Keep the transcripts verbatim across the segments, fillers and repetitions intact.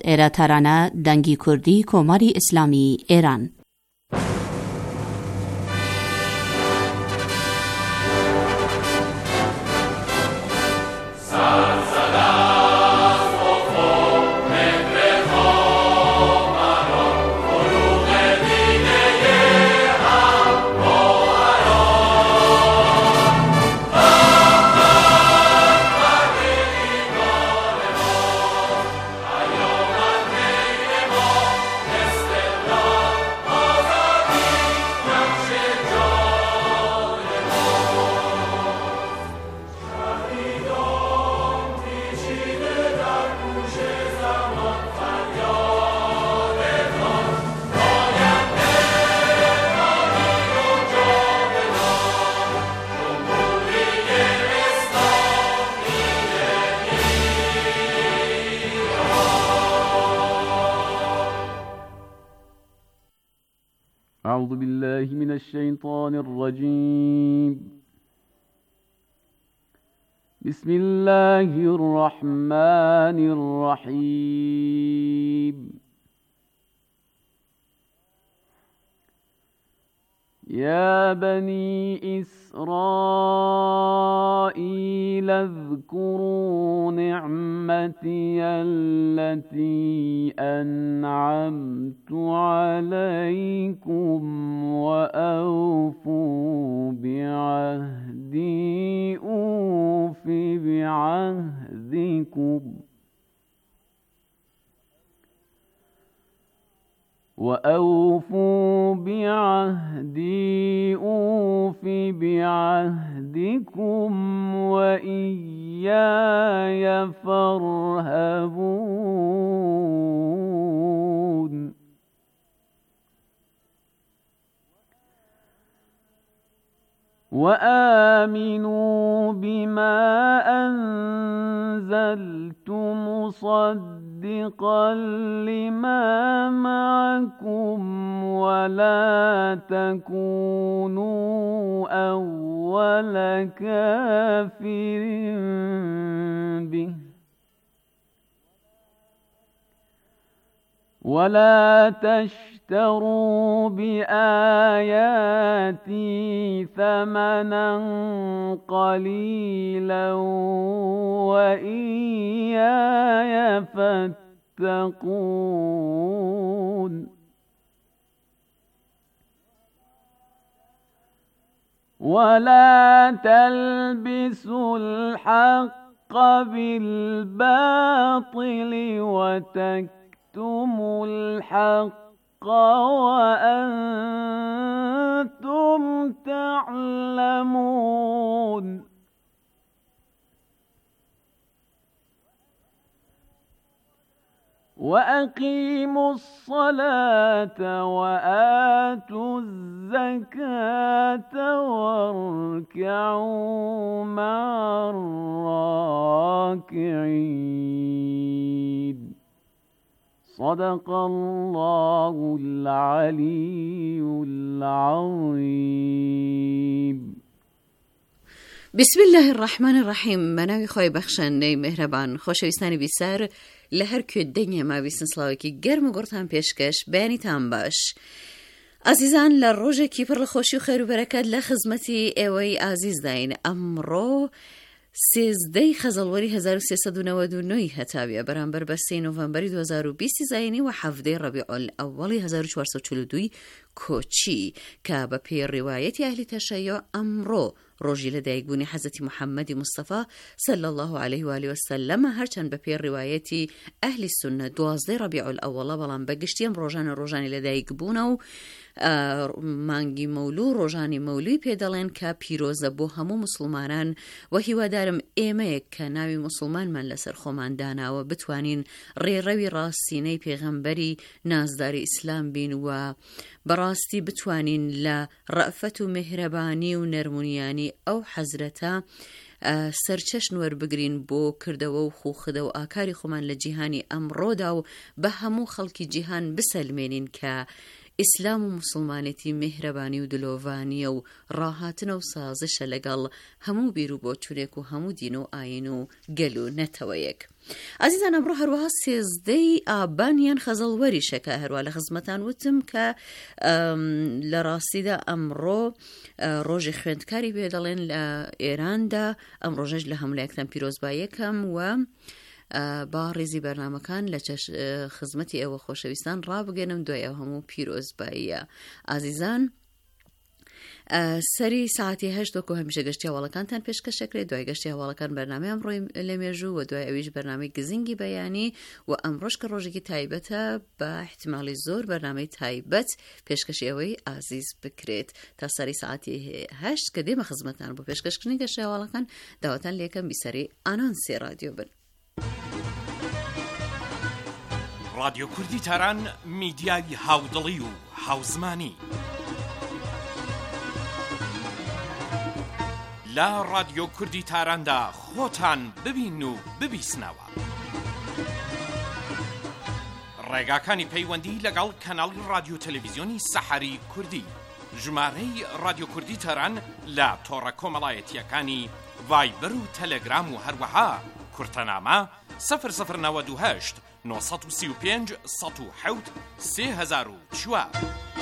ایرا ترانه دنگی کردی کماری اسلامی ایران. أعوذ بالله من الشيطان الرجيم. بسم الله الرحمن الرحيم. يا بني إسرائيل اذكروا نعمتي التي أنعمت عليكم وأوفوا بعهدي أوف بعهدكم وأوفوا بعهدي أوف بعهدكم وإياي فارهبون. وآمنوا بما أنزلت مصدقا لما معكم ولا تكونوا أول كافر به ولا تشتروا بآياتي ثمنا قليلا وإياي فاتقون. ولا تلبسوا الحق بالباطل وتكتموا الحق وأنتم تعلمون. وأقيموا الصلاة وآتوا الزكاة واركعوا مع الراكعين. صدق الله العلي العظيم. بسم الله الرحمن الرحیم. مناوی خوای بخشنده مهربان خوشویستانی بیسر لهر که دنیا ما بیسن سلاوی که گرم و گرتان پیشکش بینی تان باش. عزیزان لروجه کی پر خوشی و خیر و برکت لخدمتی اوی عزیز داین. امرو سیزده خزلوری هزار و سیصد و نود و نه هتابیه برانبر بسته نوامبری دو هزار و بیست زاینی و هفده ربیع الاولی هزار و چهارصد و چهل و دو کوچی که با پیر روایتی اهل تشیع امرو روزی لدایگبونی حضرت محمد مصطفی صلی الله علیه و آله و سلم هرچند به پیر روایتی اهل سنت دوازده ربیع الاول بلان بگشتیم روزان روزانی لدایگبونه و مانگی مولو روزانی مولوی پیدالین که پیروزه بو همو مسلمانان و هیوادارم ایمه که ناوی مسلمان من لسر خومان دانا و بتوانین ری روی راستینه پیغمبری نازداری اسلام بین و براستی بتوانین لرأفت و مهربانی و نرمونیانی او حضرتا سرچشن وربگرین بو کردو و خوخدو و آکاری خومان لجیهانی امرودا و به همو خلکی جیهان بسلمینین که ئیسلام و موسڵمانێتی میهرەبانی و دلۆڤانیە و ڕاهاتنە و سازشە لەگەڵ هەموو بیر و بۆچوونێک و هەموو دین و ئاین و گەل و نەتەوەیەک. ئازیزان، ئەمڕۆ هەروەها سێزدەی ئابانیان خەزەڵوەریشەکە. هەروە لە خزمەتان وتم کە لە ڕاستیدا ئەمڕۆ ڕۆژی خوێندکاری پێ دەڵێن لە ئێراندا. ئەم ڕۆژەش لە هەمولایەکتان پیرۆزبای یەکەم و با ڕێزی بەرنامەکان لە خزمەتی ئێوە خۆشەویستان ڕابگەنم دوای ئەو هەموو پیرۆزباییە. ئازیزان، سەری ساعتی هەشت وەکو هەمیشە گەشتی هەواڵەکانتان پێشکەشەکرێت. دوای گەشتی هەواڵەکان بەرنامەیان ڕۆی لە مێژوو و دوای ئەویش بەرنامەی گزینگی بەیانی و ئەمڕۆژ کە ڕۆژێکی تایبەتە بە احتیماڵی زۆر بەرنامەی تایبەت پێشکەشی ئەوەی ئازیز بکرێت تا سەری ساعتی هەشت کە دێمە خزمەتان بۆ پێشکەشکردنی گەشتی هەواڵەکان. داواتان لێکەم بیسەری ئانانسی رادیۆ بن. رادیۆ کوردی تاران میدیای هاودڵی و هاوزمانی لە رادیۆ کوردی تاراندا خۆتان ببین و ببیسنەوە. ڕێگاکانی پەیوەندی لەگەڵ کەناڵی رادیۆ تەلەڤیزیۆنی سەحەری کوردی. ژمارەی رادیۆ کوردی تاران لە تۆڕە کۆمەڵایەتیەکانی ڤایبەر و تەلەگرام و هەروەها کورتەنامە سەفر سەفر نەوەد و هەشت نۆ سەد و سی و پێنج سەد و حەوت سێ هەزار و چوار.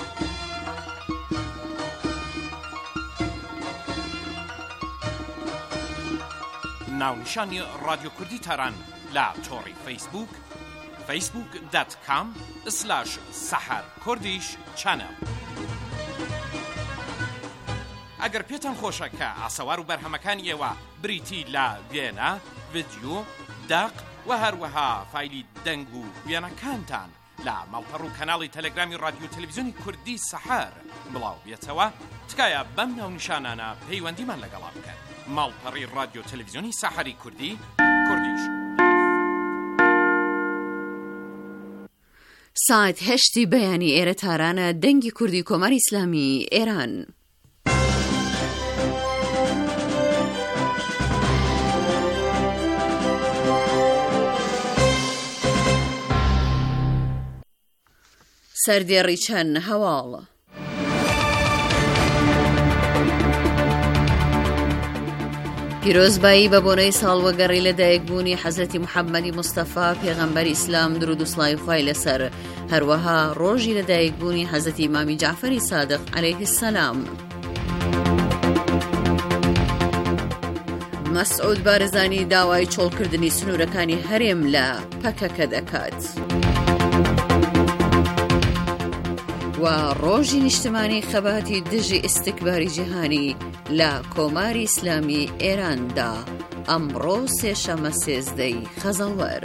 ناونیشانی رادیۆ کوردی تاران لە تۆڕی فەیسبوک فەیسبوک دات کام سلاش سەحەر کوردیش چەنەڵ. ئەگەر پێتان خۆشە کە ئاسەوار و بەرهەمەکانی ئێوە بریتی لە وێنە، ڤیدیۆ، داق و هەروەها فایلی دەنگ و وێنەکانتان لە ماڵپەڕ و کەناڵی تەلەگرامی رادیۆ تەلەڤیزیۆنی کوردی سەحەر بڵاو بێتەوە، تکایە بەم ناونیشانانە پەیوەندیمان لەگەڵا بکەن. ماڵپەڕی رادیۆ تەلەڤیزیۆنی سەحەری کوردی کوردیش. ساعت هەشتی بەیانی ئێرە تارانە دەنگی کوردی کۆماری ئیسلامی ئێران. سەردێڕی چەند هەواڵ. پیرۆزبایی بە بۆنەی ساڵوەگەڕی لەدایکبوونی حەزرەتی محەممەدی مستەفا پێغەمبەری ئیسلام درود و سڵاوی خوای لەسەر، هەروەها ڕۆژی لەدایکبوونی حەزرەتی ئیمامی جعفەری سادق عەلەیه السەلام. مەسعود بارزانی داوای چۆڵکردنی سنوورەکانی هەرێم لە پەکەکە دەکات. و ڕۆژی نیشتمانی خەباتی دژی ئیستیکباری جیهانی لە کۆماری ئیسلامی ئێراندا ئەمڕۆ سێشەمە سێزدەی خەزەڵوەر.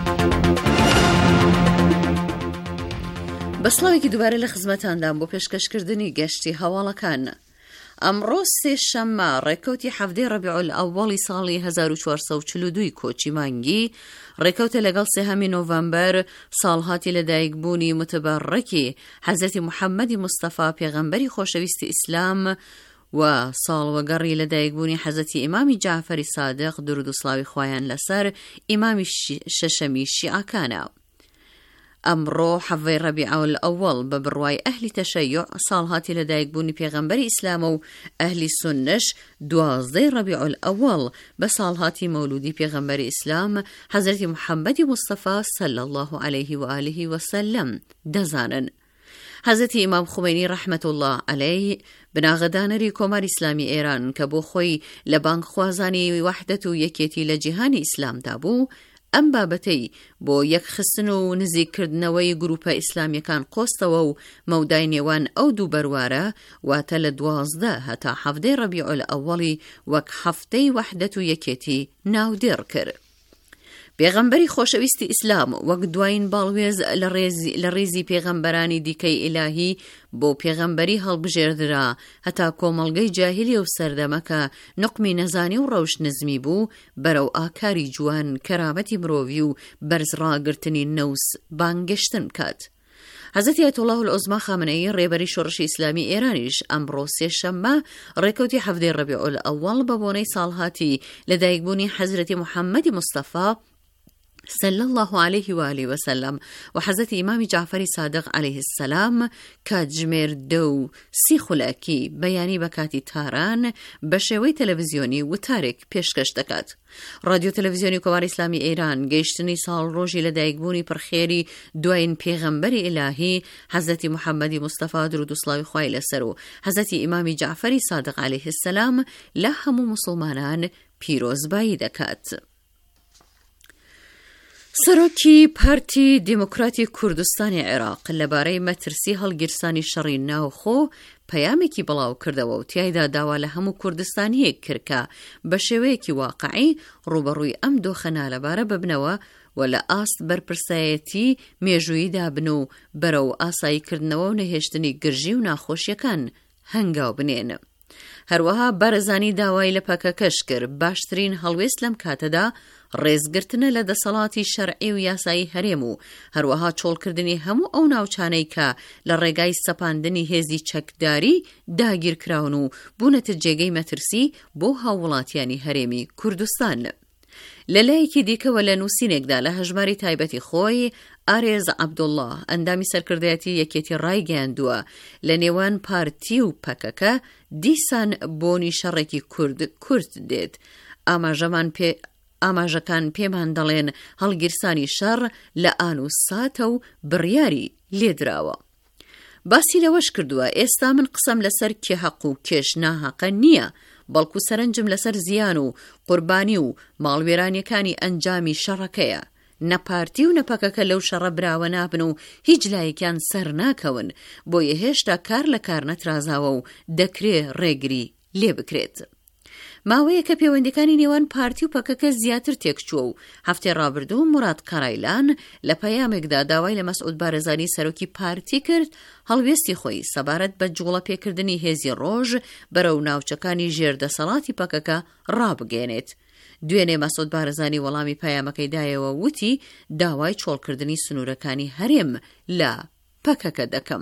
بەسڵاوێکی دووبارە لە خزمەتاندام بۆ پێشکەشکردنی گەشتی هەواڵەکان. ئەمڕۆ سێشەممە ڕێکەوتی حەڤدەی ڕەبیعول ئەوەڵی ساڵی هەزار و چوارسەد و چل و دوو کۆچی مانگی ڕێکەوتە لەگەڵ سێهەمی نۆڤەمبەر ساڵهاتی لەدایکبوونی متبەڕەکی حەزرەتی محەممەدی مستەفا پێغەمبەری خۆشەویستی ئیسلام و ساڵوەگەڕی لەدایکبوونی حەزرەتی ئیمامی جعفەری سادق درود و سڵاوی خوایان لەسەر ئیمامی شەشەمی شیعەکانە. ئەمڕۆ حەڤەی ڕەبیعول ئەوەڵ بە بڕوای ئەهلی تەشەیوع ساڵهاتی لەدایکبوونی پێغەمبەری ئیسلام و ئەهلی سونەش دوازدەی ڕەبیعول ئەوەڵ بە ساڵهاتی مەولودی پێغەمبەری ئیسلام حەزرەتی محەممەدی مستەفا صلی الله عەلەیه و ئالیه وسلم دەزانن. حەزرەتی ئیمام خومەینی ڕەحمەت الله عەلەیه بناغەدانەری کۆماری ئیسلامی ئێران کە بۆ خۆی لە بانگخوازانی وەحدەت و یەکێتی لە جیهانی ئیسلامدا بوو، ئەم بابەتەی بۆ یەکخستن و نزیککردنەوەی گروپە ئیسلامیەکان قۆستەوە و مەودای نێوان ئەو دوو بەروارە واتە لە دوازدە هەتا حەڤدەی ڕەبیعول ئەوەڵی وەک هەفتەی وەحدەت و یەکێتی ناودێڕ کرد. پێغەمبەری خۆشەویستی ئیسلام وەک دوایین باڵوێز لە ڕێزی پێغەمبەرانی دیکەی ئیلاهی بۆ پێغەمبەری هەڵبژێردرا هەتا کۆمەڵگەی جاهیلی و سەردەمەکە نقمی نەزانی و ڕەوش نزمی بوو بەرەو ئاکاری جوان کەرامەتی مرۆڤی و بەرزڕاگرتنی نەوس بانگەشتن بکات. حەزرەتی ئایەتوڵڵاه العوزما خامنەیی ڕێبەری شۆڕشی ئیسلامی ئێرانیش ئەمڕۆ سێشەممە ڕێکەوتی حەڤدەی ڕەبیعول ئەوەڵ بە بۆنەی ساڵهاتی لەدایکبوونی حەزرەتی محەممەدی مستەفا صلى الله عليه وآله وسلم و حەزەتی ئیمامی جعفەری سادق عليه السلام کاتژمێر دە و سی خولاکی بەیانی بە کاتی تاران بە شێوەی تەلەڤیزیۆنی وتارێک پێشکەش دەکات. رادیۆ تەلەڤیزیۆنی کۆماری ئیسلامی ئێران گەیشتنی ساڵ ڕۆژی لەدایکبوونی پڕخێری دوایین پێغەمبەری ئیلاهی حەزەتی محەممەدی مستەفا درود و سڵاوی خوای لەسەر و حەزەتی ئیمامی جعفەری سادق عليه السلام لە هەموو موسڵمانان پیرۆزبایی دەکات. سەرۆکی پارتی دیموکراتی کوردستانی عێراق لەبارەی مەترسی هەڵگیرسانی شەڕی ناوخۆ پەیامێکی بڵاو کردەوە و تیایدا داوا لە هەموو کوردستانیەک کرد کە بە شێوەیەکی واقعی ڕوبەڕووی ئەم دۆخەنا لەبارە ببنەوە و لە ئاست بەرپرسایەتی مێژوویدا بن و بەرەو ئاساییکردنەوە و نەهێشتنی گرژی و ناخۆشیەکان هەنگاو بنێن. هەروەها بارزانی داوای لە پەکەکەش کرد باشترین هەڵوێست لەم کاتەدا ڕێزگرتنە لە دەسەڵاتی شەرعی و یاسایی هەرێم و هەروەها چۆڵکردنی هەموو ئەو ناوچانەی کە لە ڕێگای سەپاندنی هێزی چەکداری داگیرکراون و بوونەتە جێگەی مەترسی بۆ هاووڵاتیانی هەرێمی کوردستان. لەلایەکی دیکەوە لە نووسینێکدا لە هەژماری تایبەتی خۆی ئارێز عەبدوڵڵاه ئەندامی سەرکردایەتی یەکێتی ڕایگەیاندووە لە نێوان پارتی و پەکەکە دیسان بۆنی شەڕێکی کورد کورد دێت. ئاماژەمان پێ ئاماژەکان پێمان دەڵێن هەڵگیرسانی شەڕ لە ئان و ساتە و بڕیاری لێدراوە. باسی لەوەش کردووە ئێستا من قسەم لەسەر کێ حەق و کێش ناحەقە نییە، بەڵکو سەرنجم لەسەر زیان و قوربانی و ماڵوێرانیەکانی ئەنجامی شەڕەکەیە. نەپارتی و نەپەکەکە لەو شەڕە براوە نابن و هیچ لایەکیان سەر ناکەون، بۆیە هێشتا کار لە کار نەترازاوە و دەکرێ ڕێگری لێ بکرێت. ماوەیە کە پەیوەندیەکانی نێوان پارتی و پەکەکە زیاتر تێکچووە و هەفتەی ڕابردوو موراد قەرایلان لە پەیامێکدا داوای لە مەسعود بارزانی سەرۆکی پارتی کرد هەڵوێستی خۆی سەبارەت بە جوڵە پێکردنی هێزی ڕۆژ بەرەو ناوچەکانی ژێردەسەڵاتی پەکەکە ڕابگەێنێت. دوێنێ مەسعود بارزانی وەڵامی پەیامەکەی دایەوە وتی داوای چۆڵکردنی سنوورەکانی هەرێم لە پەکەکە دەکەم.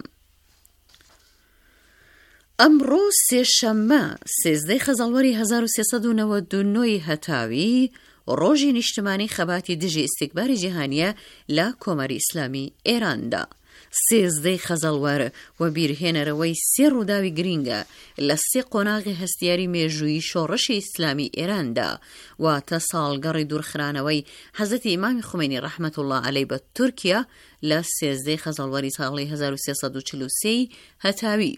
ئەمڕۆ سێشەممە سێزدەی خەزاڵوەری هەزار و سێسەد و نەوەد و نۆی هەتاوی ڕۆژی نیشتمانی خەباتی دژی ئیسیکباری جیهانیە لە کۆماری ئیسلامی ئێراندا. سێزدەی خەزەڵوەر و بیرهێنەرەوەی سێ ڕووداوی گرینگە لە سێ قۆناغی هەستیاری مێژووی شۆڕشی ئیسلامی ئێراندا واتە ساڵگەڕی دوورخرانەوەی حەزەتی ئیمامی خومینی ڕەحمەتوڵڵا عەلەیهی بە تورکیا لە سێزدەی خەزاڵوەری ساڵی هەزار و سێسەد و چل و سێ هەتاوی.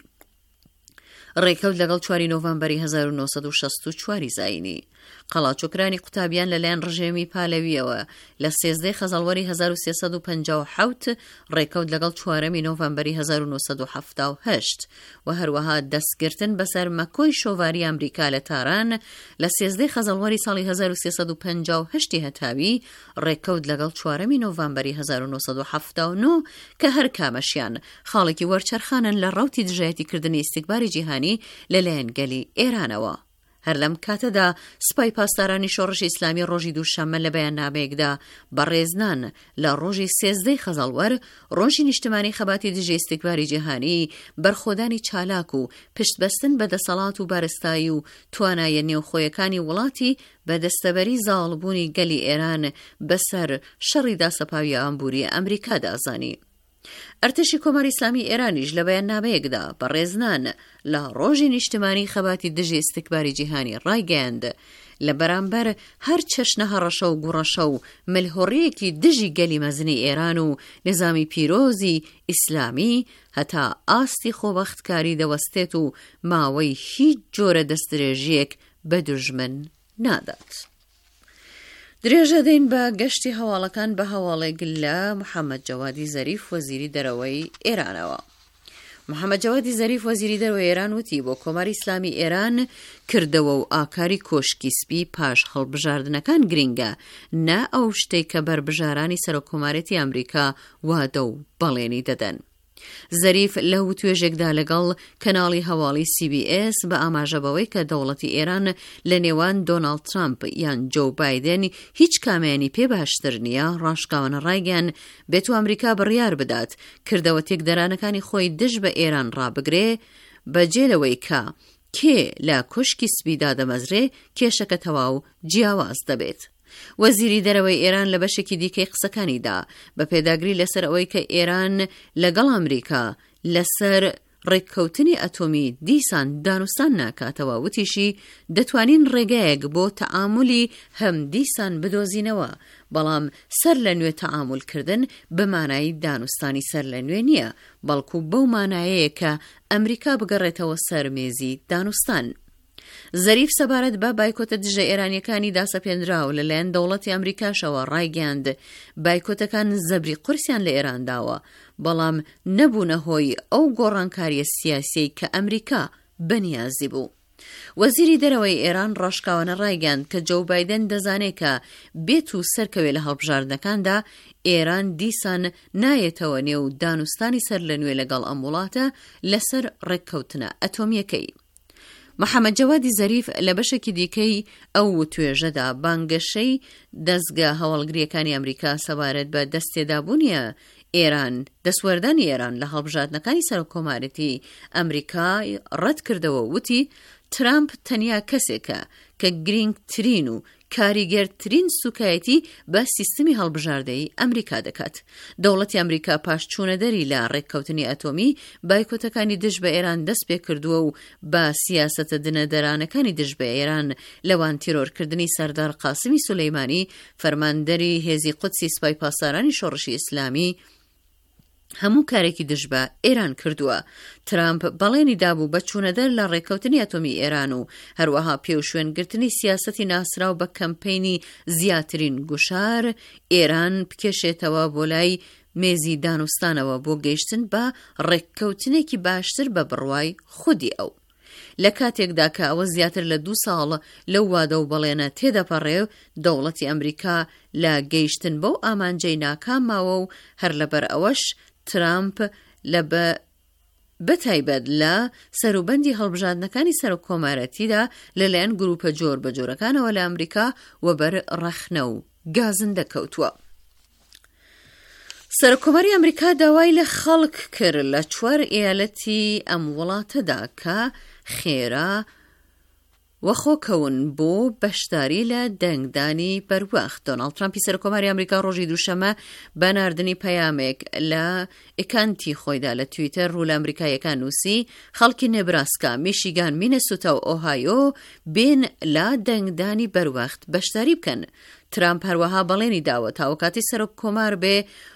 ڕێکەوت لەگەڵ چواری نۆڤەمبەری هەزار و نۆسەد و شەست و چواری زاینی. قەڵاچۆکرانی قوتابیان لەلایەن ڕژێمی پالەویەوە لە سێزدەی خەزاڵوەری هەزار و سێسەد و پەنجا و حەوت ڕێکەوت لەگەڵ چوارەمی نۆڤەمبەری هەزار و نۆسەد و هەفتا و هەشت و هەروەها دەستگرتن بەسەر مەکۆی شۆڤاری ئەمریکا لە تاران لە سێزدەی خەزاڵوەری ساڵی هەزار و سێسەد و پەنجا و هەشتی هەتاوی ڕێکەوت لەگەڵ چوارەمی نۆڤەمبەری هەزار و نۆسەد و هەفتا و نۆ کە هەر کامەشیان خاڵێکی وەرچەرخانن لە ڕەوتی دژایەتیکردنی ئیسیکباری جیهانی لەلایەن گەلی ئێرانەوە. هەر لەم کاتەدا سوپای پاسدارانی شۆڕشی ئیسلامی ڕۆژی دووشەممە لە بەیاننامەیەکدا بەڕێزنان لە ڕۆژی سێزدەی خەزاڵوەر ڕۆژی نیشتمانی خەباتی دژی ئیسیکباری جیهانی بەرخۆدانی چالاک و پشتبەستن بە دەسەڵات و بارستایی و توانایە نێوخۆیەکانی وڵاتی بە دەستەبەری زاڵبوونی گەلی ئێران بەسەر شەڕی داسەپاوی ئامبوری ئەمریکادا زانی. ئەرتشی کۆماری ئیسلامی ئێرانیش لە بەیاننامەیەکدا بەڕێزنان لە ڕۆژی نیشتمانی خەباتی دژی ئیسیکباری جیهانی ڕایگەیاند لە بەرامبەر هەر چەشنە هەڕەشە و گوڕەشە و ملهۆڕیەکی دژی گەلی مەزنی ئێران و نظامی پیرۆزی ئیسلامی هەتا ئاستی خۆبەختکاری دەوەستێت و ماوەی هیچ جۆرە دەستدرێژیەک بە دوژمن نادات. درێژە دەین بە گەشتی هەواڵەکان بە هەواڵێک لە محەممەد جەوادی زەریف وەزیری دەرەوەی ئێرانەوە. محەممەد جەوادی زەریف وەزیری دەرەوەی ئێران وتی بۆ کۆماری ئیسلامی ئێران کردەوە و ئاکاری کۆشکی سپی پاش هەڵبژاردنەکان گرینگە نا ئەو شتەی کە بەربژارانی سەرۆکۆمارەتی ئەمریکا وادە و بەڵێنی دەدەن. زەریف لە توێژێکدا لەگەڵ کەناڵی هەواڵی سی بی ئێس بە ئاماژەبەوەی کە دەوڵەتی ئێران لە نێوان دۆناڵد ترامپ یان جۆ بایدن هیچ کامێنی پێ باشتر نییە ڕاشکاوانە ڕایگەیان بێت و ئەمریکا بڕیار بدات کردەوە تێکدەرانەکانی خۆی دژ بە ئێران ڕابگرێ بەجێلەوەی کە کێ لە کوشکی سپیدا دەمەزرێ کێشەکە تەواو جیاواز دەبێت. وەزیری دەرەوەی ئێران لە بەشێکی دیکەی قسەکانیدا بە پێداگری لەسەر ئەوەی کە ئێران لەگەڵ ئەمریکا لەسەر ڕێککەوتنی ئەتۆمی دیسان دانوستان ناکاتەوە، وتیشی دەتوانین ڕێگایەک بۆ تەعاملی هەم دیسان بدۆزینەوە، بەڵام سەر لە نوێ تەعاملکردن بە مانای دانوستانی سەر لە نوێ نییە، بەڵکو بەو مانایەیە کە ئەمریکا بگەڕێتەوە سەر مێزی دانوستان. زەریف سەبارەت بە بایکۆتە دژە ئێرانیەکانی داسەپێنراو لەلایەن دەوڵەتی ئەمریکاشەوە ڕایگەاند بایکۆتەکان زەبری قورسیان لە ئێرانداوە، بەڵام نەبوونە هۆی ئەو گۆڕانکاریە سیاسیی کە ئەمریکا بەنیازی بوو. وەزیری دەرەوەی ئێران ڕاشکاوانە ڕایگەاند کە جۆ بایدن دەزانێت کە بێت و سەرکەوێ لە هەڵبژاردنەکاندا ئێران دیسان نایەتەوە نێو دانوستانی سەر لە نوێ لەگەڵ ئەم وڵاتە لەسەر ڕێککەوتنە ئەتۆمیەکەی. محەممەد جەوادی زەریف لە بەشێکی دیکەی ئەو توێژەدا بانگەشەی دەستگا هەوڵگریەکانی ئەمریکا سەبارەت بە دەستێدابوونیە ئێران دەسوەردانی ئێران لە هەڵبژاردنەکانی سەرۆکۆمارەتی ئەمریکای ڕەت کردەوە، وتی ترامپ تەنیا کەسێکە کە گرنگترین و کاریگەرترین سوکایەتی بە سیستمی هەڵبژاردەی ئەمریکا دەکات. دەوڵەتی ئەمریکا پاش چوونەدەری لە ڕێککەوتنی ئەتۆمی بایکۆتەکانی دژ بە ئێران دەست پێ کردووە و بە سیاسەتە دنەدەرانەکانی دژ بە ئێران لەوان تیرۆرکردنی سەردار قاسمی سولەیمانی فەرماندەری هێزی قودسی سوپای پاسدارانی شۆڕشی ئیسلامی هەموو کارێکی دژ بە ئێران کردووە. ترامپ بەڵێنی دابوو بە چوونەدەر لە ڕێککەوتنی ئەتۆمی ئێران و هەروەها پێوشوێنگرتنی سیاسەتی ناسراو بە کەمپەینی زیاترین گوشار ئێران بکێشێتەوە بۆ لای مێزی دانوستانەوە بۆ گەیشتن بە ڕێککەوتنێکی باشتر بە بڕوای خودی ئەو. لە کاتێکدا کە ئەوە زیاتر لە دوو ساڵ لەو وادە و بەڵێنە تێدەپەڕێ، دەوڵەتی ئەمریکا لە گەیشتن بەو ئامانجەی ناکام ماوە و هەر لەبەر ئەوەش ترامپ لە بەتایبەت لە سەروبەندی هەڵبژاردنەکانی سەرۆکۆمارەتیدا لەلایەن گروپە جۆر بە جۆرەکانەوە لە ئەمریکا وەبەر ڕەخنە و گازندە کەوتووە. سەرۆکۆماری ئەمریکا داوای لە خەڵک کرد لە چوار ئیالەتی ئەم وڵاتەدا کە خێرا وەخۆکەون بۆ بەشداری لە دەنگدانی بەروەخت. دۆناڵد ترامپی سەرۆکۆماری ئەمریکا ڕۆژی دووشەمە بەناردنی پەیامێک لە ئەکانتی خۆیدا لە تویتەر ڕوو لە ئەمریکایەکان نووسی خەڵکی نێبراسکا، میشیگان، مینەسۆتا و ئۆهایۆ بێن لە دەنگدانی بەروەخت بەشداری بکەن. ترامپ هەروەها بەڵێنی داوە تاوەکاتی سەرۆکۆمار بێ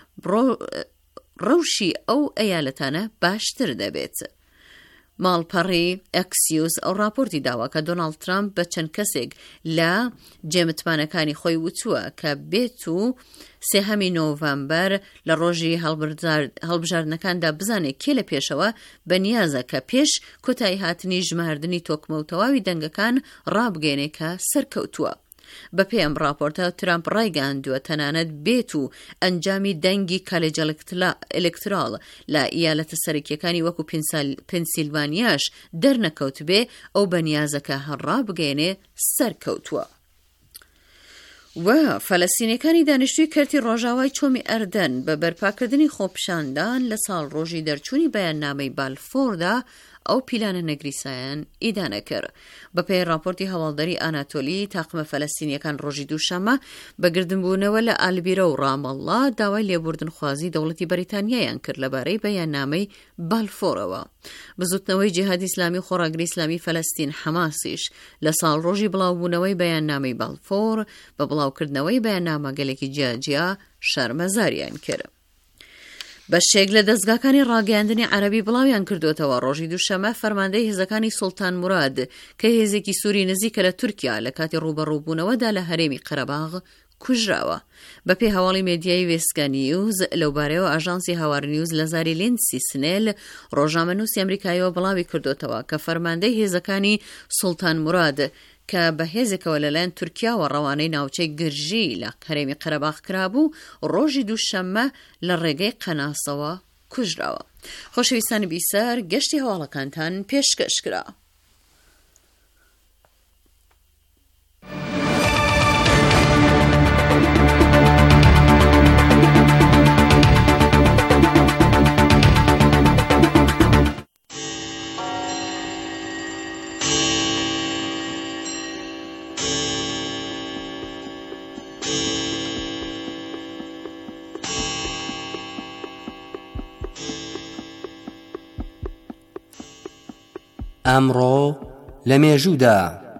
ڕەوشی ئەو ئەیالەتانە باشتر دەبێت. ماڵپەڕی ئەکسیوس ئەو راپۆرتی داوە کە دۆناڵد ترامپ بە چەند کەسێک لە جێمتمانەکانی خۆی وتووە کە بێت و سێهەمی نۆڤەمبەر لە ڕۆژی هەڵبژاردنەکاندا بزانێت کێ لە پێشەوە بەنیازە کە پێش کۆتایی هاتنی ژماردنی تۆکمە و تەواوی دەنگەکان ڕابگەێنێ کە سەرکەوتووە. بە پێم راپۆرتە ترامپ ڕایگەاندووە تەنانەت بێت و ئەنجامی دەنگی کالێجە ئێلێکتراڵ لە ئیالەتە سەرەکیەکانی وەکو پێنسیلڤانیاش دەرنەکەوت بێ ئەو بەنیازەکە هەڕا بگەێنێ سەرکەوتووە. و فەلەستینیەکانی دانیشتووی کەرتی ڕۆژاوای چۆمی ئەردەن بە بەرپاکردنی خۆپشاندان لە ساڵ ڕۆژی دەرچوونی بەیاننامەی بالفۆردا ئەو پیلانە نەگریسایان ئیدانە کرد. بەپێی راپۆرتی هەواڵدەری ئاناتۆلی تاقمە فەلەستینیەکان ڕۆژی دووشەمە بەگردنبوونەوە لە ئالبیرە و ڕامەڵڵا داوای لێبوردنخوازی دەوڵەتی بەریتانیایان کرد لەبارەی بەیاننامەی بالفۆرەوە. بزوتنەوەی جیهادی ئیسلامی و خۆڕاگری ئیسلامی فەلەستین حەماسیش لە ساڵ ڕۆژی بڵاوبوونەوەی بەیاننامەی بالفۆر بە بڵاوکردنەوەی بەیاننامە گەلێکی جیاجیا شەرمەزاریان کرد. بەشێک لە دەستگاکانی ڕاگەیاندنی عەرەبی بڵاویان کردوتەوە ڕۆژی دووشەمە فەرماندەی هێزەکانی سوڵتان موراد کە هێزێکی سووری نزیکە لە تورکیا لە کاتی ڕوبەڕووبوونەوەدا لە هەرێمی قەرەباغ کوژراوە. بەپێی هەواڵی مێدیای وێسکا نیوز لەوبارەیەوە ئاژانسی هاوار نیوز لە زاری لێنسی سنێل ڕۆژنامەنووسی ئەمریکایەوە بڵاوی کردوتەوە کە فەرماندەی هێزەکانی سوڵتان موراد کە بە هێزێکەوە لەلایەن تورکیاوە ڕەوانەی ناوچەی گرژی لە هەرێمی قەرەباغ کرابوو ڕۆژی دووشەممە لە ڕێگەی قەناسەوە کوژراوە. خۆشەویستانی بیسەر گەشتی هەواڵەکانتان پێشکەش کرا. ئەمڕۆ لە مێژوودا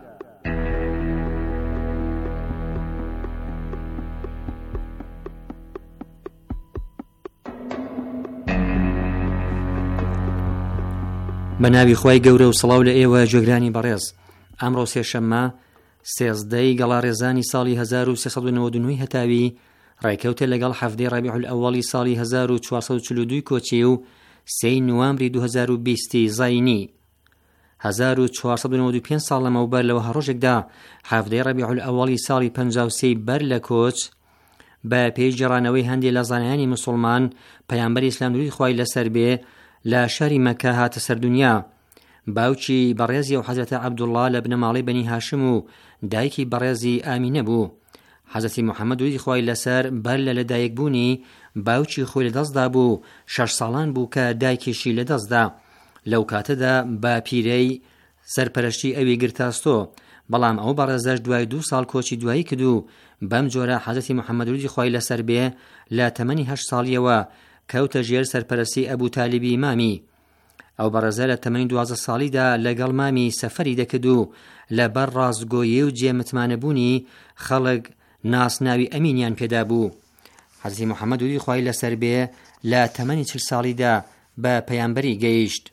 بە ناوی خۆی گەورە و سڵاو لە ئێوە گوێگرانی بەڕێز. ئەمڕۆ سێشەممە سێزدەی گەڵاڕێزانی ساڵی هەزار و سێسەد و نەوەد و نۆ هەتاوی ڕێکەوتە لەگەڵ هەفتەی ڕەبیع الئەوەڵی ساڵی هەزار و چوارسەد و چل و دوو کۆچی و سێی نوامبری دوو هەزار و بیستی زاینی. هەزار و چوارسەد و نەوەد و پێنج ساڵ لەمەوبەر لەوە هەڕۆژێکدا هەفتەی ڕەبیع الئەوەڵی ساڵی پەنجا و سێی بەر لە کۆچ بە پێی جێڕانەوەی هەندێک لە زانایانی موسڵمان پەیامبەری ئیسلام درودی خوای لەسەر بێ لە شاری مەکە هاتە سەردونیا. باوکی بەڕێزی و حەزرەتە عەبدوڵڵا لە بنەماڵەی بەنی هاشم و دایکی بەڕێزی ئامینە بوو. حەزرەتی موحەممەد درودی خوای لەسەر بەر لە لەدایک بوونی باوکی خۆی لەدەستدا بوو، شەش ساڵان بوو کە دایکیشی لەدەستدا. لەو کاتەدا بە پیرەی سەرپەرشتی ئەوی گرتاستۆ، بەڵام ئەو بەڕێزەش دوای دوو ساڵ کۆچی دوایی کردو. بەم جۆرە حەزرەتی موحەممەد درودی خوای لەسەر بێ لە تەمەنی هەشت ساڵیەوە کەوتە ژێر سەرپەرستی ئەبوو تالیبی مامی. ئەو بەڕێزە لە تەمەنی دوازدە ساڵیدا لەگەڵ مامی سەفەری دەکرد و لەبەر ڕاستگۆیی و جێمتمانەبوونی خەڵک ناسناوی ئەمینیان پێدا بوو. حەزرەتی موحەممەد درودی خوای لەسەر بێ لە تەمەنی چل ساڵیدا بە پەیامبەری گەیشت.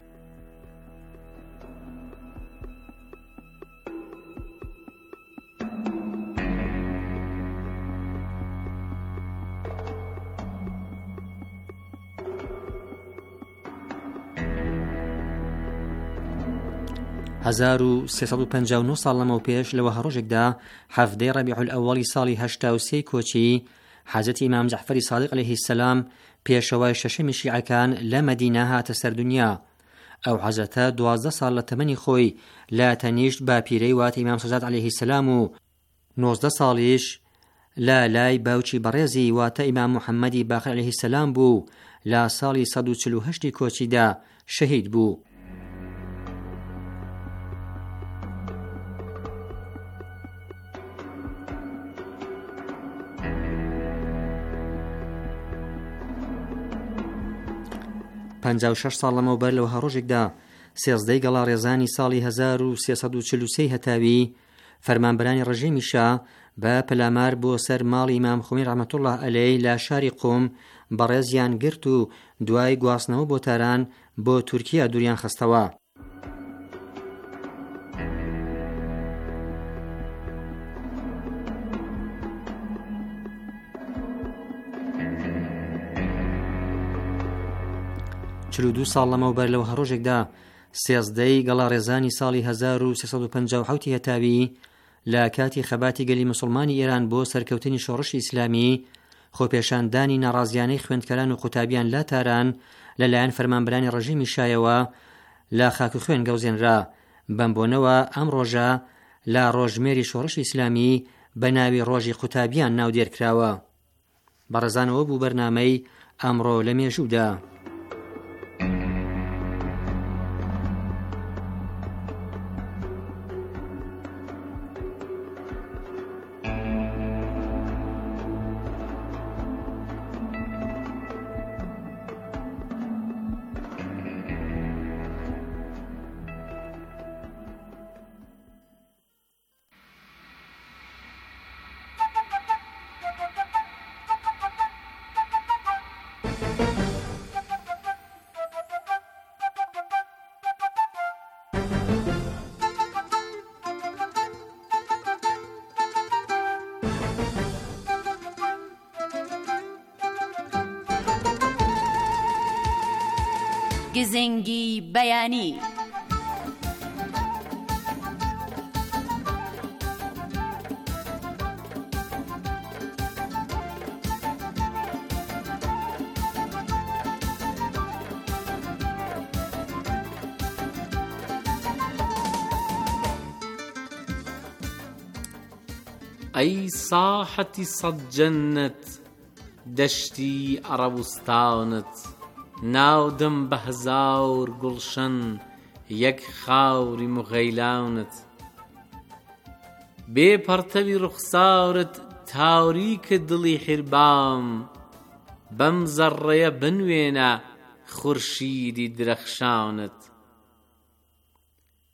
هەزار و سێسەد و پەنجا و نۆ ساڵ لەمەو پێش لەوە هەڕۆژێکدا هەفتەی ڕەبیع الئەوەڵی ساڵی هەشتا و سێی کۆچی حەزرەتی ئیمام جەعفەری سادق عەلەیهی سەلام پێشەوای شەشەمی شیعەکان لە مەدینە هاتە سەردونیا. ئەو حەزرەتە دوازدە ساڵ لە تەمەنی خۆی لە تەنیشت با پیرەی واتە ئیمام سەجاد عەلەیهی سەلام و نۆزدە ساڵیش لە لای باوکی بەڕێزی واتە ئیمام موحەممەدی باقر عەلەیهی سەلام بوو. لە ساڵی سەد و چل و هەشتی کۆچیدا شەهید بوو. پەنجا و شەش ساڵ لەمەوبەر لەوە هەڕۆژێکدا سێزدەی گەڵاڕێزانی ساڵی هەزار و سێسەد و چل و سێی هەتاوی فەرمانبەرانی ڕژیمی شا بە پەلامار بۆ سەر ماڵی ئیمام خۆمەینی ڕەحمەتوڵڵاه عەلەیه لە شاری قۆم بەڕێزیان گرت و دوای گواستنەوە بۆ تاران بۆ تورکیا دووریان خستەوە. چل و دوو ساڵ لەمەوبەر لەوە هەڕۆژێکدا سێزدەی گەڵاڕێزانی ساڵی هەزار و سێسەد و پەنجا و حەوتی هەتاوی لە کاتی خەباتی گەلی موسڵمانی ئێران بۆ سەرکەوتنی شۆڕشی ئیسلامی خۆپێشاندانی ناڕازیانەی خوێندکەران و قوتابیان لا تاران لەلایەن فەرمانبەرانی ڕژیمی شایەوە لە خاک و خوێن گەوزێنرا. بەم بۆنەوە ئەم ڕۆژە لە ڕۆژمێری شۆڕشی ئیسلامی بە ناوی ڕۆژی قوتابیان ناودێرکراوە. بەڕێزانەوە بوو بەرنامەی ئەمڕۆ لە مێژوودا. گزنگی بەیانی. ئەی ساحەتی سەد جەننەت دەشتی عەرەبستانت ناودم بە هەزار گوڵشەن یەک خاوری مغەیلانت بێ پەرتەوی ڕوخسارت تاریکە دڵی حیربام بەم زەڕەیە بنوێنە خورشیدی درەخشانت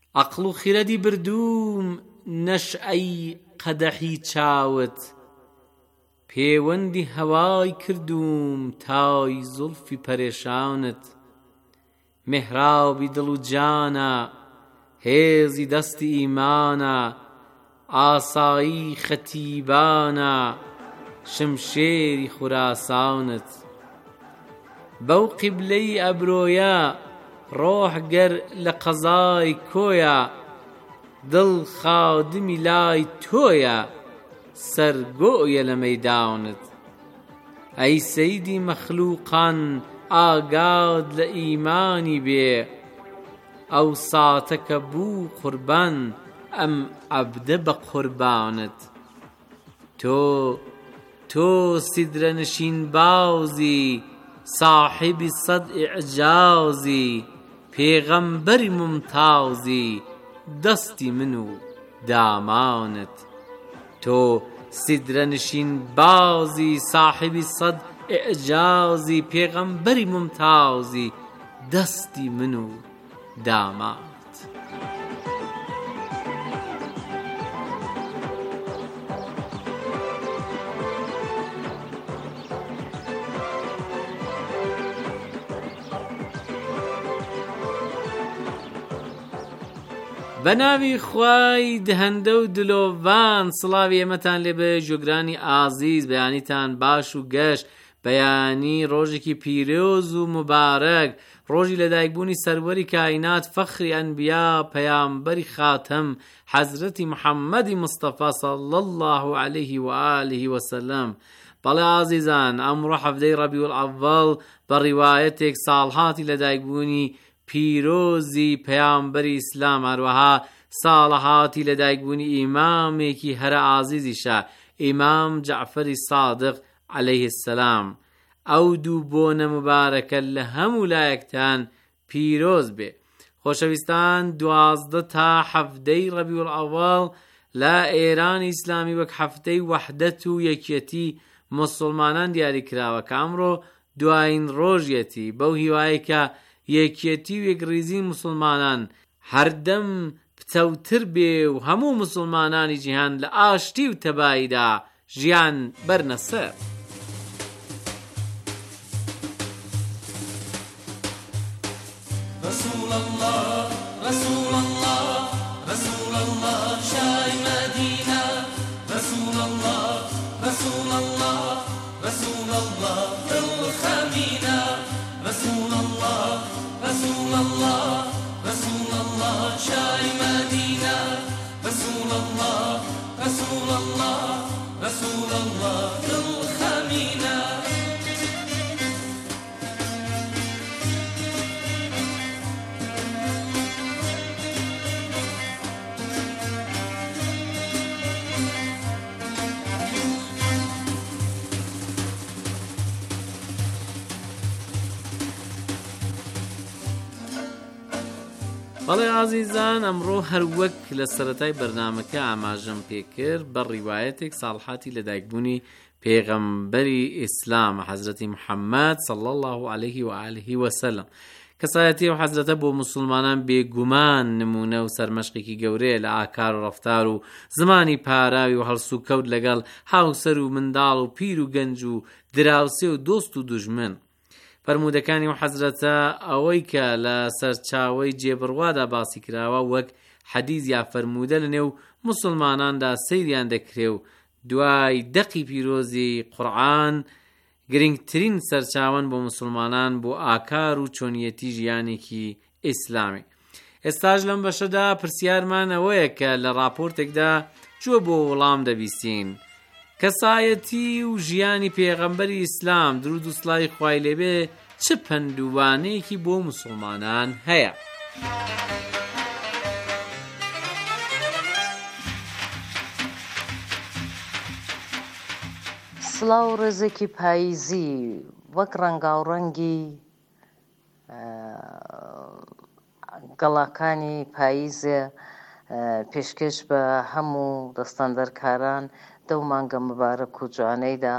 عەقڵ و خیرەتی بردووم نەشئەی قەدەحی چاوت، پەیوەندی هەوای کردووم تای زوڵفی پەرێشانت. مهرابی دڵ و جانە، هێزی دەستی ئیمانە، ئاسایی خەتیبانە، شمشێری خوراسانت. بەو قیبلەی ئەبرۆیە ڕۆح گەر لە قەزای کۆیە، دڵ خادمی لای تۆیە، سەرگۆیە لە مەیدانت. ئەی سەیدی مەخلووقان ئاگاد لە ئیمانی بێ، ئەو ساتە کە بوو قوربان ئەم عەبدە بە قوربانت. تۆ تۆ سیدرە نشین بازی، صاحبی سەد ئیعجازی، پێغەمبەری ممتازی، دەستی من و دامانت. تۆ سیدرە نشین بازی، صاحبی سەد ئیعجازی، پێغەمبەری ممتازی، دەستی من و دامانت. بەناوی خوای دهەندە و دلۆڤان، سڵاوی ئێمەتان لێبێ ژۆگرانی ئازیز، بەیانیتان باش و گەشت، بەیانی ڕۆژێکی پیرۆز و مبارەک، ڕۆژی لەدایکبوونی سەروەری کائینات، فەخری ئەنبیا، پەیامبەری خاتەم، حەزرەتی محەممەدی مستەفا صەڵی الله عەلەیه و ئالیه وسەلەم. بەڵێ ئازیزان، ئەمڕۆ هەفتەی ڕەبیع ئەوەڵ بە ڕیوایەتێک ساڵهاتی لەدایکبوونی پیرۆزی پەیامبەری ئیسلام، هەروەها ساڵەهاتی لەدایکبوونی ئیمامێکی هەرە ئازیزیشە، ئیمام جەعفەری سادق عەلەیه السەلام. ئەو دوو بۆنە مبارەکە لە هەموو لایەکتان پیرۆز بێ. خۆشەویستان، دوازدە تا هەفتەی ڕەبیع ئەوەڵ لە ئێرانی ئیسلامی وەک هەفتەی وەحدەت و یەکێتی موسڵمانان دیاری کراوە کە ئەمڕۆ دوایین ڕۆژیەتی، بەو هیوایە کە یەکێتی و یەکڕیزی موسڵمانان هەردەم پتەوتر بێ و هەموو موسڵمانانی جیهان لە ئاشتی و تەباییدا ژیان بەرنە سەر. رسول الله رسول الله رسول الله شای مدینه، رسول الله رسول الله رسول الله الخمینه، رسول الله رسول الله رسول الله شای مدینه، رسول الله رسول الله رسول الله الخمینه. بەڵێ ئازیزان، ئەمڕۆ هەر وەک لە سەرەتای بەرنامەکە ئاماژەم پێکرد بە ڕیوایەتێک ساڵحاتی لەدایکبوونی پێغەمبەری ئیسلام حەزرەتی محەممەد صەڵی الله عەلەیه و ئالیه وسەلەم. کەسایەتی ئەو حەزرەتە بۆ موسڵمانان بێگومان نمونە و سەرمەشقێکی گەورەیە لە ئاکار و ڕەفتار و زمانی پاراوی و هەڵسو کەوت لەگەڵ هاوسەر و منداڵ و پیر و گەنج و دراوسێ و دۆست و دوژمن. فرمودەکانی و حەزرەتە ئەوەی کە لە سەرچاوەی جێبڕوادا باسی کراوە وەک حەدیث یا فرمودە لە نێو موسڵماناندا سەیریان دەکرێ و دوای دەقی پیرۆزی قورئان گرنگترین سەرچاوەن بۆ موسڵمانان بۆ ئاکار و چۆنیەتی ژیانێکی ئیسلامی. ئێستاش لەم بەشەدا پرسیارمان ئەوەیە کە لە راپۆرتێکدا چووە بۆ وەڵام دەبیستین: کەسایەتی و ژیانی پێغەمبەری ئیسلام درود و سڵاوی خوای لێبێ چه پندوانەیەکی بۆ موسڵمانان هەیە؟ سڵاو و ڕێزێکی پاییزی وەک ڕەنگاوڕەنگی گەڵاکانی پاییزێ پێشکەش بە هەموو دەستاندەرکاران دەو مانگە مبارەک و جوانەیدا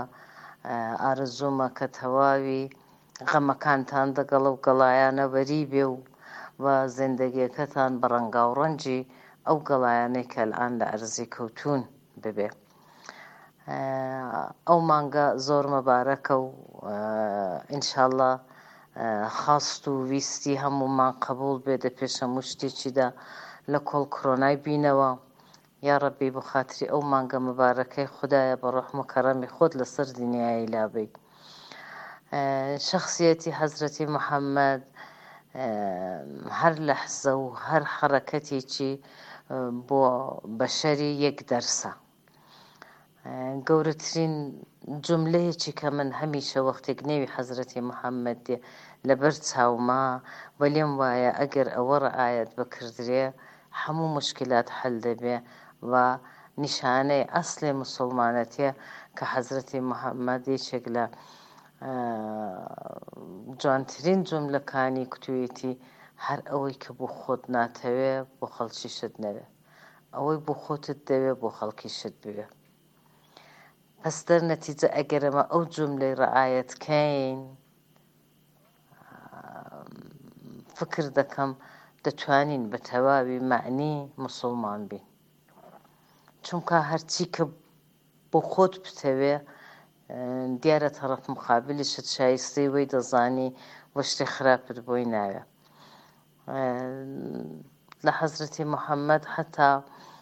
ئارەزوومە کە تەواوی غەمەکانتان دەگەڵە و گەڵایانە بەری بێ و و زندگیەکەتان بە ڕەنگاو ڕەنجی ئەو گەڵایانەی کە ئەلان لە ئەرزی کەوتون ببێ. ئەو مانگە زۆر مەبارەکە و ئینشاءڵڵا خاست و ویستی هەموومان قبول بێدە پێش هەموو شتێکیدا لە کۆڵ کۆرۆنای بینەوە. یا ڕەبی بۆ خاتری ئەو مانگە مەبارەکەی خوددایە بە ڕەحم و کەڕەمی خۆت لەسەر دنیای لابێ. شخصیەتی حەزرەتی محەممەد هەر لەحزە و هەر حەرەکەتێکی بۆ بەشەری یەک دەرسە. گەورەترین جملەیەکی کە من هەمیشە وەختێک نێوی حەزرەتی محەممەد دێ لەبەر چاوما بەلێم وایە ئەگەر ئەوە ڕعایەت بکردرێ هەموو مشکلات حەل دەبێ و نیشانەی ئەسڵی موسڵمانەتێ کە حەزرەتی محەممەد یەکێک لە جوانترین جملەکانی کتوویەتی هەر ئەوەی کە بۆ خۆت ناتەوێ بۆ خەڵکیشت نەوێ، ئەوەی بۆ خۆتت دەوێ بۆ خەڵکیشت بوێ. پس دەرنەتیجە ئەگەر ئەمە ئەو جملەی ڕعایەتکەین فکر دەکەم دەتوانین بە تەواوی معنی موسڵمان بین، چونکە هەرچی کە بۆ خۆت بتەوێ دیارە تەرەف مقابلیشت شایستەی وەی دەزانی وە شتێ خراپت بۆی ناوێ. لە حەزرەتی محەممەد حتا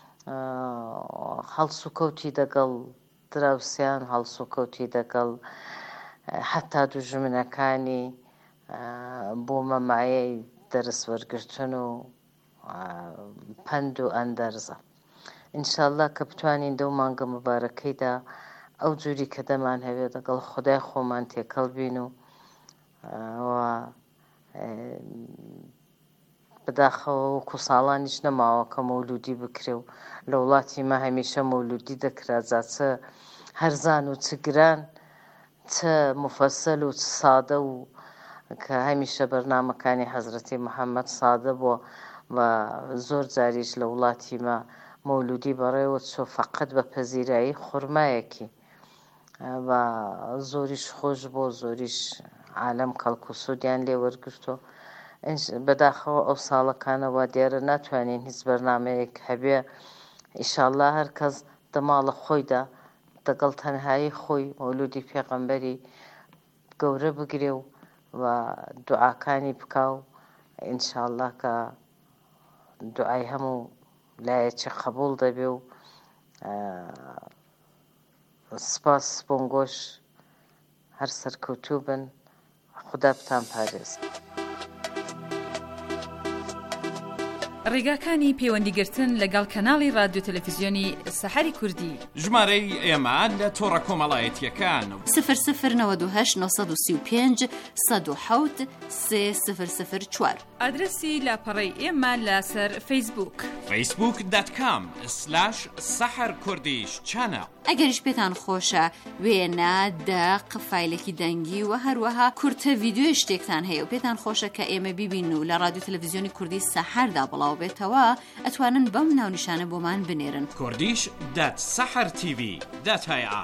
هەڵس و کەوتی دەگەڵ دراوسیان، هەڵس و کەوتی دەگەڵ حتا دوژمنەکانی بۆ مەمایەی دەرس وەرگرتن و پەند و ئەندەرزە. ئینشاءڵڵا کە بتوانین دەو مانگە مەبارەکەیدا ئەو جووری کە دەمان هەوێ دەگەڵ خودای خۆمان تێکەڵ بین و بەداخەوە وەکو ساڵانیش نەماوە کە مەولودی بکرێ و لە وڵاتی مە هەمیشە مەولودی دەکرا، جا چ هەرزان و چ گران چ مفەسەل و چ سادە و کە هەمیشە بەرنامەکانی حەزرەتی محەممەد سادە بووە و زۆر جاریش لە وڵاتی مە مەولودی بەڕێوە چۆ فەقەت بە پەزیرایی خورمایەکی و زۆریش خۆش بۆ زۆریش عالەم کەڵک و سوودیان لێ وەرگرتۆ. بەداخەوە ئەو ساڵەکانەوە دیارە ناتوانین هیچ بەرنامەیەک هەبێ. ئیشاءڵڵا هەر کەس دەماڵە خۆیدا دەگەڵ تەنهایی خۆی مەولودی پێغەمبەری گەورە بگرێ و و دوعاکانی بکاو، ئینشاءڵڵا کە دوعای هەموو لایەکی قبول دەبێ و سپاس بۆنگۆش هەر سەرکەوتوو بن. خوددا بتان پارێز. ڕێگاکانی پەیوەندیگرتن لەگەڵ کەناڵی رادیۆ تەلەڤیزیۆنی سەحەری کوردی. ژمارەی ئێمە لە تۆڕە کۆمەڵایەتیەکان سفر سفر نەوەد و هەشت نۆسەد و سی و پێنج سەد و حەوت سێ سفر سفر چوار. ئادرسی لاپەڕەی ئێمە لەسەر فەیسبووک فەیسبووک دات کام سلاش سەحەر کوردیش چانە. ئەگەریش پێتان خۆشە وێنە دەق فایلێکی دەنگی و هەروەها کورتە ڤیدیۆ شتێکتان هەیە و پێتان خۆشە کە ئێمە بیبین و لە رادیۆ تەلەڤیزیۆنی کوردی سەحەردا بڵاو بێتەوە ئەتوانن بەم ناونیشانە بۆمان بنێرن. کوردیش دات سەحەر تیڤی دات هەیە.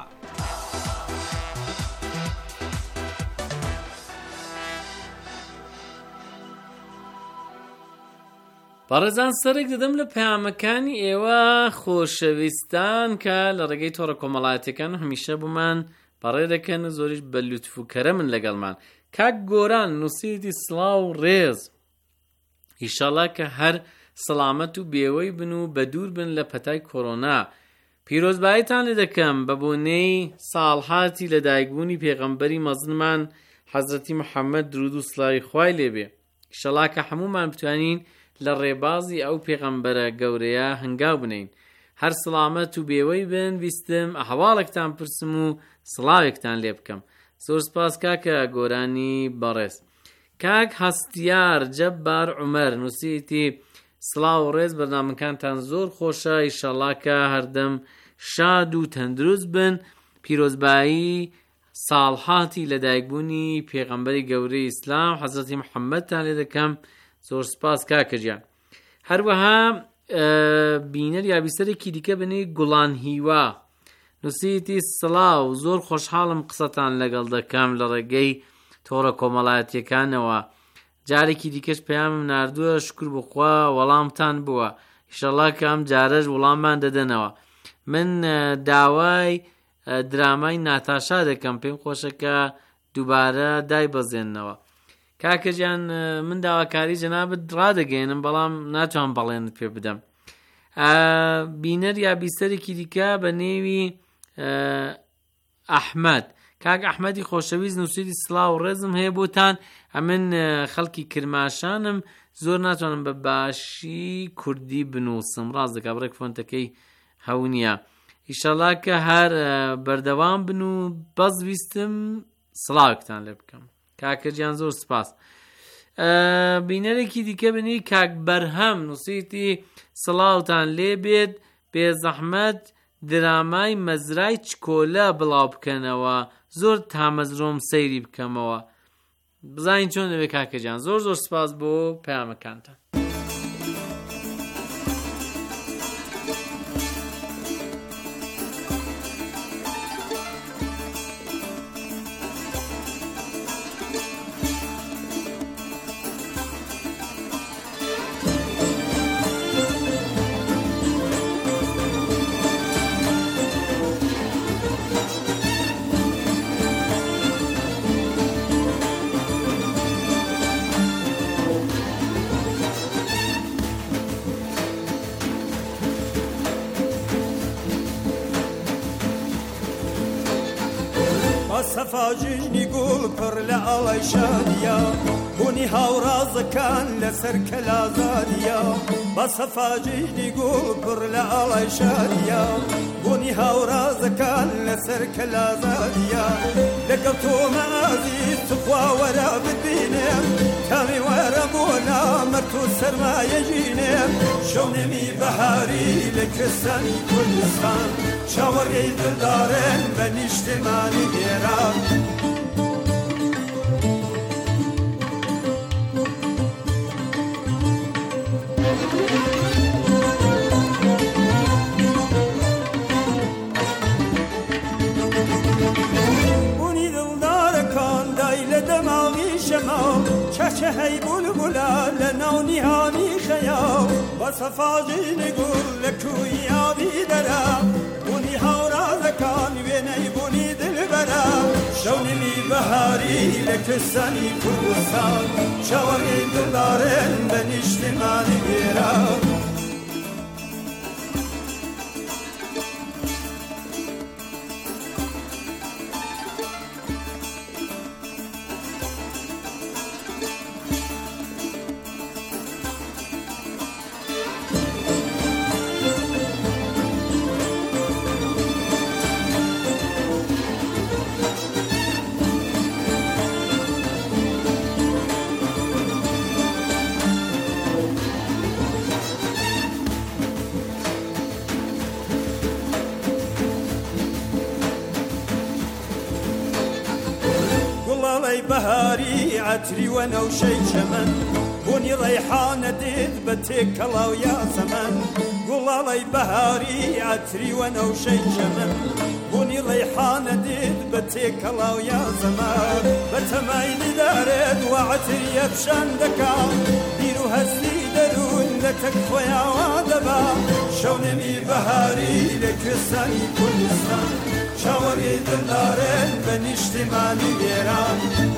بەڕێزان سەرێک دەدەم لە پەیامەکانی ئێوە خۆشەویستان کە لە ڕێگەی تۆڕە کۆمەڵایەتیەکان هەمیشە بوومان بەڕێ دەکەن و زۆریش بە لوتف و کەرەمن لەگەڵمان. کاک گۆران نووسیتی سڵاو ڕێز، ئیشەڵڵا کە هەر سەلامەت و بێوەی بن و بەدوور بن لە پەتای کۆڕۆنا. پیرۆزباییتان لێ دەکەم بە بۆنەی ساڵحاتی لەدایکبوونی پێغەمبەری مەزنمان حەزرەتی محەممەد درود و سڵاوی خوای لێبێ. ئیشەڵڵا کە هەموومان بتوانین لە ڕێبازی ئەو پێغەمبەرە گەورەیە هەنگاو بنین. هەر سڵامەت و بێوەی بن، ویستم ئەحواڵێکتان پرسم و سڵاوێکتان لێ بکەم. زۆر سپاس کاکە گۆرانی بەڕێز. کاک هەستیار جەبار عومەر نووسیتی سڵاو ڕێز، بەرنامەکانتان زۆر خۆشە، ئیشەڵڵا کە هەردەم شاد و تەندروست بن. پیرۆزبایی ساڵحاتی لەدایکبوونی پێغەمبەری گەورەی ئیسلام حەزرەتی محەممەدتان لێ دەکەم. زۆر سپاس کاکەجیان. هەروەها بینەر یابیسەرێکی دیکە بنێ گوڵان هیوا نووسیتی سڵاو، زۆر خۆشحاڵم قسەتان لەگەڵ دەکەم لە ڕێگەی تۆڕە کۆمەڵایەتیەکانەوە. جارێکی دیکەش پەیامم ناردووە شکر بخوا وەڵامتان بووە ئیشەڵڵا کە ئەم جارەش وەڵاممان دەدەنەوە. من داوای درامای ناتاشا دەکەم پێم خۆشەکە دووبارە دای بەزێننەوە. کاکەجیان من داواکاری جەنابەت ڕادەگەێنم بەڵام ناتوان بەڵێنت پێ بدەم. بینەر یا بیستەرێکی دیکە بە نێوی ئەحمەد، کاک ئەحمەدی خۆشەویست نووسیری سڵاو و ڕێزم هەیە بۆتان. ئەمن خەڵکی کرماشانم زۆر ناتوانم بە باشی کوردی بنووسم، ڕاست دەکا بڕێک فۆنتەکەی هەونیە. ئیشەڵا کە هەر بەردەوام بن و بەس ویستم سڵاوێکتان لێ بکەم. کاکەجیان زۆر سپاس. بینەرێکی دیکە بنی کاک بەرهەم نووسیتی سڵاوتان لێ بێت بێ زەحمەت درامای مەزرای چکۆلە بڵاو بکەنەوە، زۆر تامەزرۆم سەیری بکەمەوە. بزانین چۆن دەبێت کاکەجیان. زۆر زۆر سپاس بۆ پەیامەکانتان. سەفاژنی گوڵ پڕ لە ئەڵەی شادیە بوونی هاوڕازەکان لەسەر کەلازادیە. بە سەفاژنی گوڵ پڕ لە ئەڵەی شادیە بوونی هاوڕازەکان لەسەر کەلازادیە. لەگەڵ تۆمە ئازیز توخوا وەرە ببینێم کامی وەرە بۆ نامەرد و سەرمایە ژینێم. شەونێمی بەهاری لە کوێستانی کوردستان چاوەڕێی دڵدارن بە نیشتمانی گێران. بوونی دڵدارەکان دای لە دەماغی شەماو چەچە هەی بولبولا لە ناو نیهانی خەیاو. بە سەفاژینی گوڵ لە کوی ئاوی دەرا بوونی هاوڕازەکان وێنەی بوونی دلبەرە. شەونمی بەهاری لە کوێستانی کوردستان چاوەڕێی دڵدارن بە نیشتمانی گێران. بەهاری عەتری وەنەوشەی چەمەن بوونی ڕەیحانە دێت بە تێکەڵاو یاسەمەن. گوڵاڵەی بەهاری عەتری وەنەوشەی چەمەن بوونی ڕەیحانە دێت بە تێکەڵاو یاسەمەن. بە تەمایلی دارێت و عەتری ئەفشان دەکا بیر و هەستی دەروون لە تەکخۆیاوا دەبا. شەونێمی بەهاری لە کوێستانی کوردستان چاوەڕێی دڵدارن بە نیشتمانی گێران.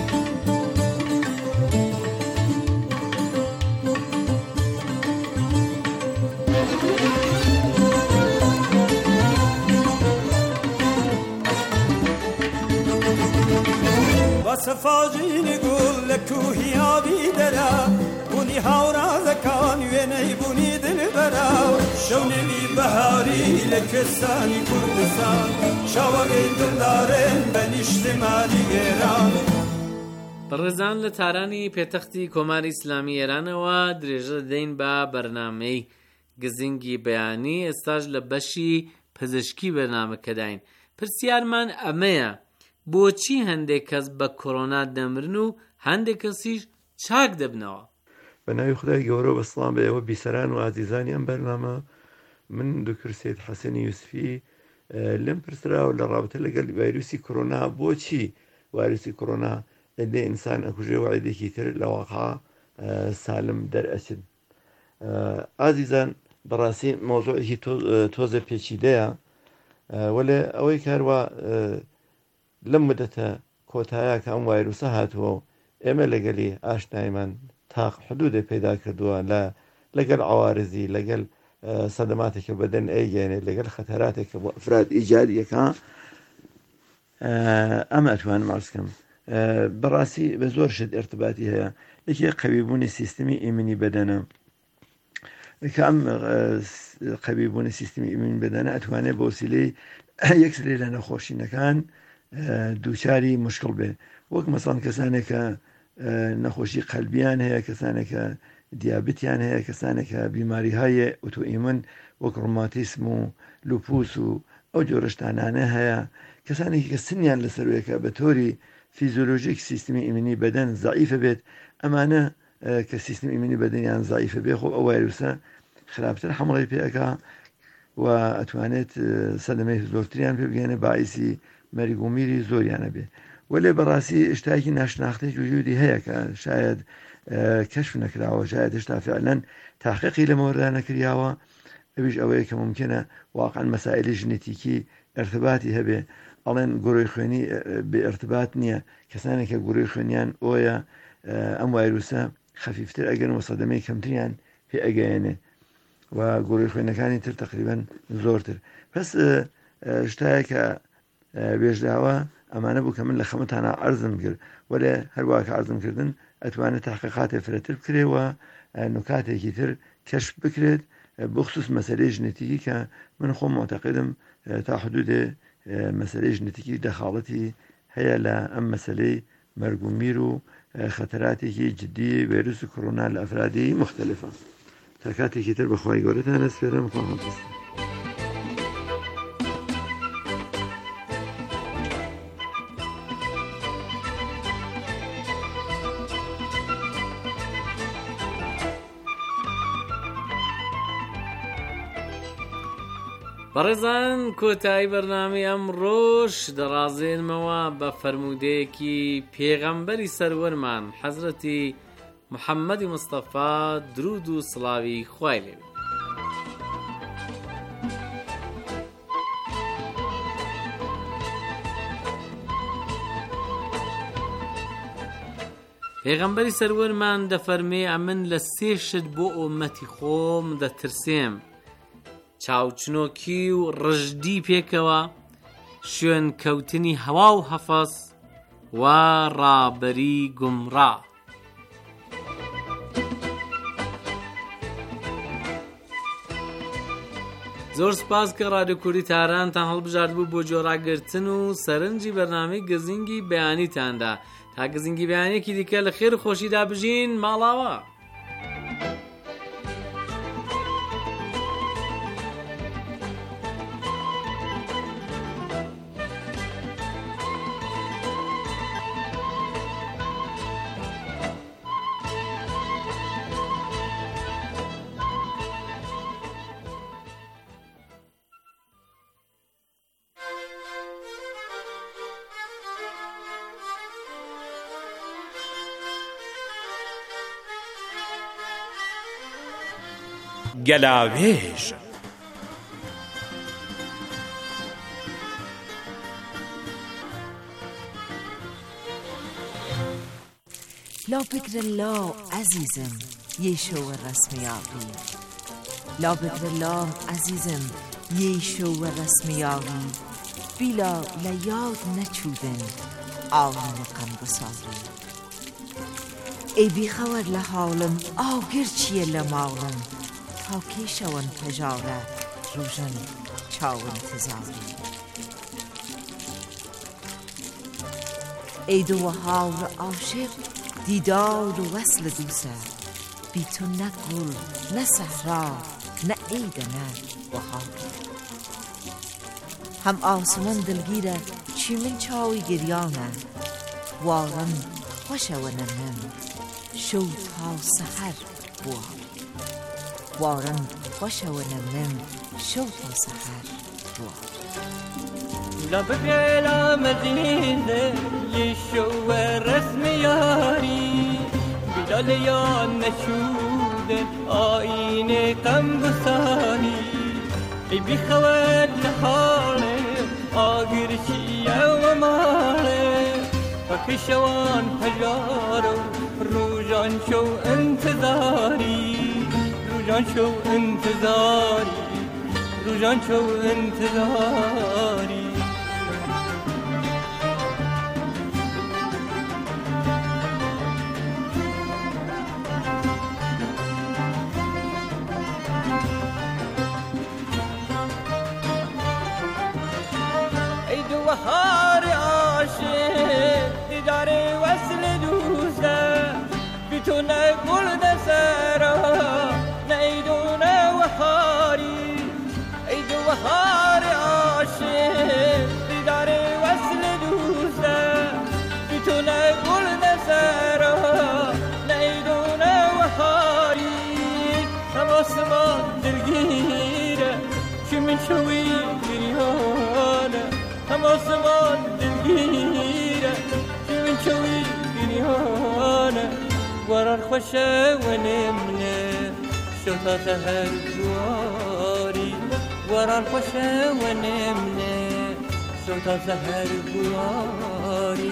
بە سەفاژینی گوڵ لە کوهی ئاوی دەرا بوونی هاوڕازەکان وێنەی بوونی دلبەرە. شەونێمی بەهاری لە کوێستانی کوردستان چاوەڕێی دڵدارن بە نیشتمانی گێران. بەڕێزان لە تارانی پێتەختی کۆماری ئیسلامی ئێرانەوە درێژە دەدەین بە بەرنامەی گزینگی بەیانی. ئێستاش لە بەشی پزیشکی بەرنامەکەداین. پرسیارمان ئەمەیە بۆچی هەندێک کەس بە کۆڕۆنا دەمرن و هەندێک کەسیش چاک دەبنەوە؟ بە ناوی خدای گەورە و بەسڵام بە ئێوە بیسەران و ئازیزانی ئەم بەرنامە. من دکتۆر سید حەسەنی یوسفی لەم پرسراوە لە ڕابطە لەگەڵ ڤایرۆسی کۆڕۆنا بۆچی ڤایرۆسی کۆڕۆنا لەدەی ئینسان ئەکوژێ و عیدێکی تر لە واقعا سالم دەرئەچن. ئازیزان بەڕاستی مۆزوعێکی تۆزە پێچیدەیە، وەلێ ئەوەی کاروە لەم مدەتە کۆتایە کە ئەم وایرۆسە هاتووە و ئێمە لەگەلی ئاشنایمان تاق حدودێ پەیدا کردووە لە لەگەڵ عوارزی لەگەڵ سەدەماتێکە بەدەن ئەیگەێنێ لەگەڵ خەتەراتێکە بۆ ئەفراد ئیجادیەکە ئەمە ئەتوانم عەرز بکەم. بەڕاستی بە زۆر شت ارتباطی هەیە. یەکێ قەویبوونی سیستمی ئیمنی بەدەنە کە ئەم قەویبوونی سیستمی ئیمنی بەدەنە ئەتوانێت بە وسیلەی یەک سری لە نەخۆشینەکان دووچاری مشکل بێ، وەک مەسەڵەن کەسانێک کە نەخۆشی قەلبیان هەیە، کەسانێکە دیابەتیان هەیە، کەسانێکە بیماریهای ئۆتۆئیمون وەک ڕۆماتیسم و لوپوس و ئەو جۆرەشتانانە هەیە، کەسانێکی کە سنیان لەسەروەیەکە بە تۆری فیزیۆلۆژیک سیستمی ئیمنی بەدەن زەعیفە بێت، ئەمانە کە سیستم ئیمنی بەدەنیان زەعیفە بێ خۆ ئەو وایرۆسە خراپتر حمڵی پێەکە و ئەتوانێت سەدەمەی زۆرتریان پێ بگەێنێ باعیسی مەریگ و میری زۆریانە بێ. وەلێ بەڕاستی شتایکی ناشناختەی وجودی هەیە کە شاید کەشف نەکراوە، شاید هێشتا فعلەن تاقیقی لە مۆردا نەکریاوە، ئەویش ئەوەیە کە ممکنە واقعا مەسائلی ژنێتیکی ارتباطی هەبێ. ئەڵێن گۆڕی خوێنی بێ ارتباط نییە، کەسانێکە گۆڕی خوێنیان ئۆیە ئەم وایرۆسە خەفیفتر ئەگەن و سەدەمەی کەمتریان پێ ئەگەیەنێ و گۆڕی خوێنەکانی تر تقریبەن زۆرتر. پس شتایە کە بێژداوە ئەمانە بوو کە من لە خەمەتانە عەرزم کرد، وەلێ هەروە کە عەرزم کردن ئەتوانێت تحقیقاتی فرەتر بکرێەوە، نکاتێکی تر کەشف بکرێت بخصوص مەسەلەی ژنێتیکی کە من خۆم معتەقدم تا حدودێ مەسەلەی ژنێتیکی دەخاڵەتی هەیە لە ئەم مەسەلەی مەرگ و میر و خەتەراتێکی جدی ڤایرۆسی کۆڕۆنا لە ئەفرادی مختلفە. تا کاتێکی تر بەخوای گەورەتانە سپێرم. خۆم هەڵبەستم. بەڕێزان کۆتایی بەرنامەی ئەمڕۆژ دەڕازێنمەوە بە فەرموودەیەکی پێغەمبەری سەروەرمان حەزرەتی محەممەدی مستەفا درود و سڵاوی خوای لێ بێت. پێغەمبەری سەروەرمان دەفەرمێ ئەمن لە سێ شت بۆ ئومەتی خۆم دەترسێم: چاوچنۆکی و ڕژدی پێکەوە، شوێن کەوتنی هەوا و هەفەس و ڕابەری گومڕا. زۆر سپاس کە ڕادیۆ کوردی تارانتان هەڵبژارد بوو بۆ جۆراگرتن و سەرنجی بەرنامەی گزینگی بەیانیتاندا. تا گزینگی بەیانێکی دیکە لە خێر و خۆشیدا بژین ماڵاوە. گەلاوێژ لا بقدر الله عزیزم یه شو رسمی آقی، لا بقدر الله عزیزم یه شو رسمی آقی، بیلا لیاد نچودن آغم قم بسازی. ای بی خبر لحالم آگر چیه لمالم، تا کی شون پجاره روشن چاو انتظاری. ای دو حال عاشق دیدار و وصل دوسه، بی تو نه گل نه صحرا نه عید نه بهار. هم آسمان دلگیره چی من چاوی گریانه، وارم خوشه و نمم شو تا سحر بوار. وارم خوشه و نمم شو تا سحر بوار. لبقى لا مدينة يشو رسم ياري، بیدال یا نشود آینه غم گساری ای بیخواد لحاله آگرشی و ماله فکشوان پجارو روزان شو انتظاری روزان شو انتظاری روزان شو انتظاری ای دو بهار عاشق دیدار وصل دوسته بی تو نه گل دسرا نه ایدونه وحاری ای دو بهار عاشق دیدار وصل دوسته بی تو نه گل دسرا نه ایدونه وحاری هم آسمان دلگیره که من شوی گریانه هم آسمان دلگیره که من شوی گریانه وران خوشه و نمنه شتا سهر گواری وران خوشه و نمنه شتا سهر گواری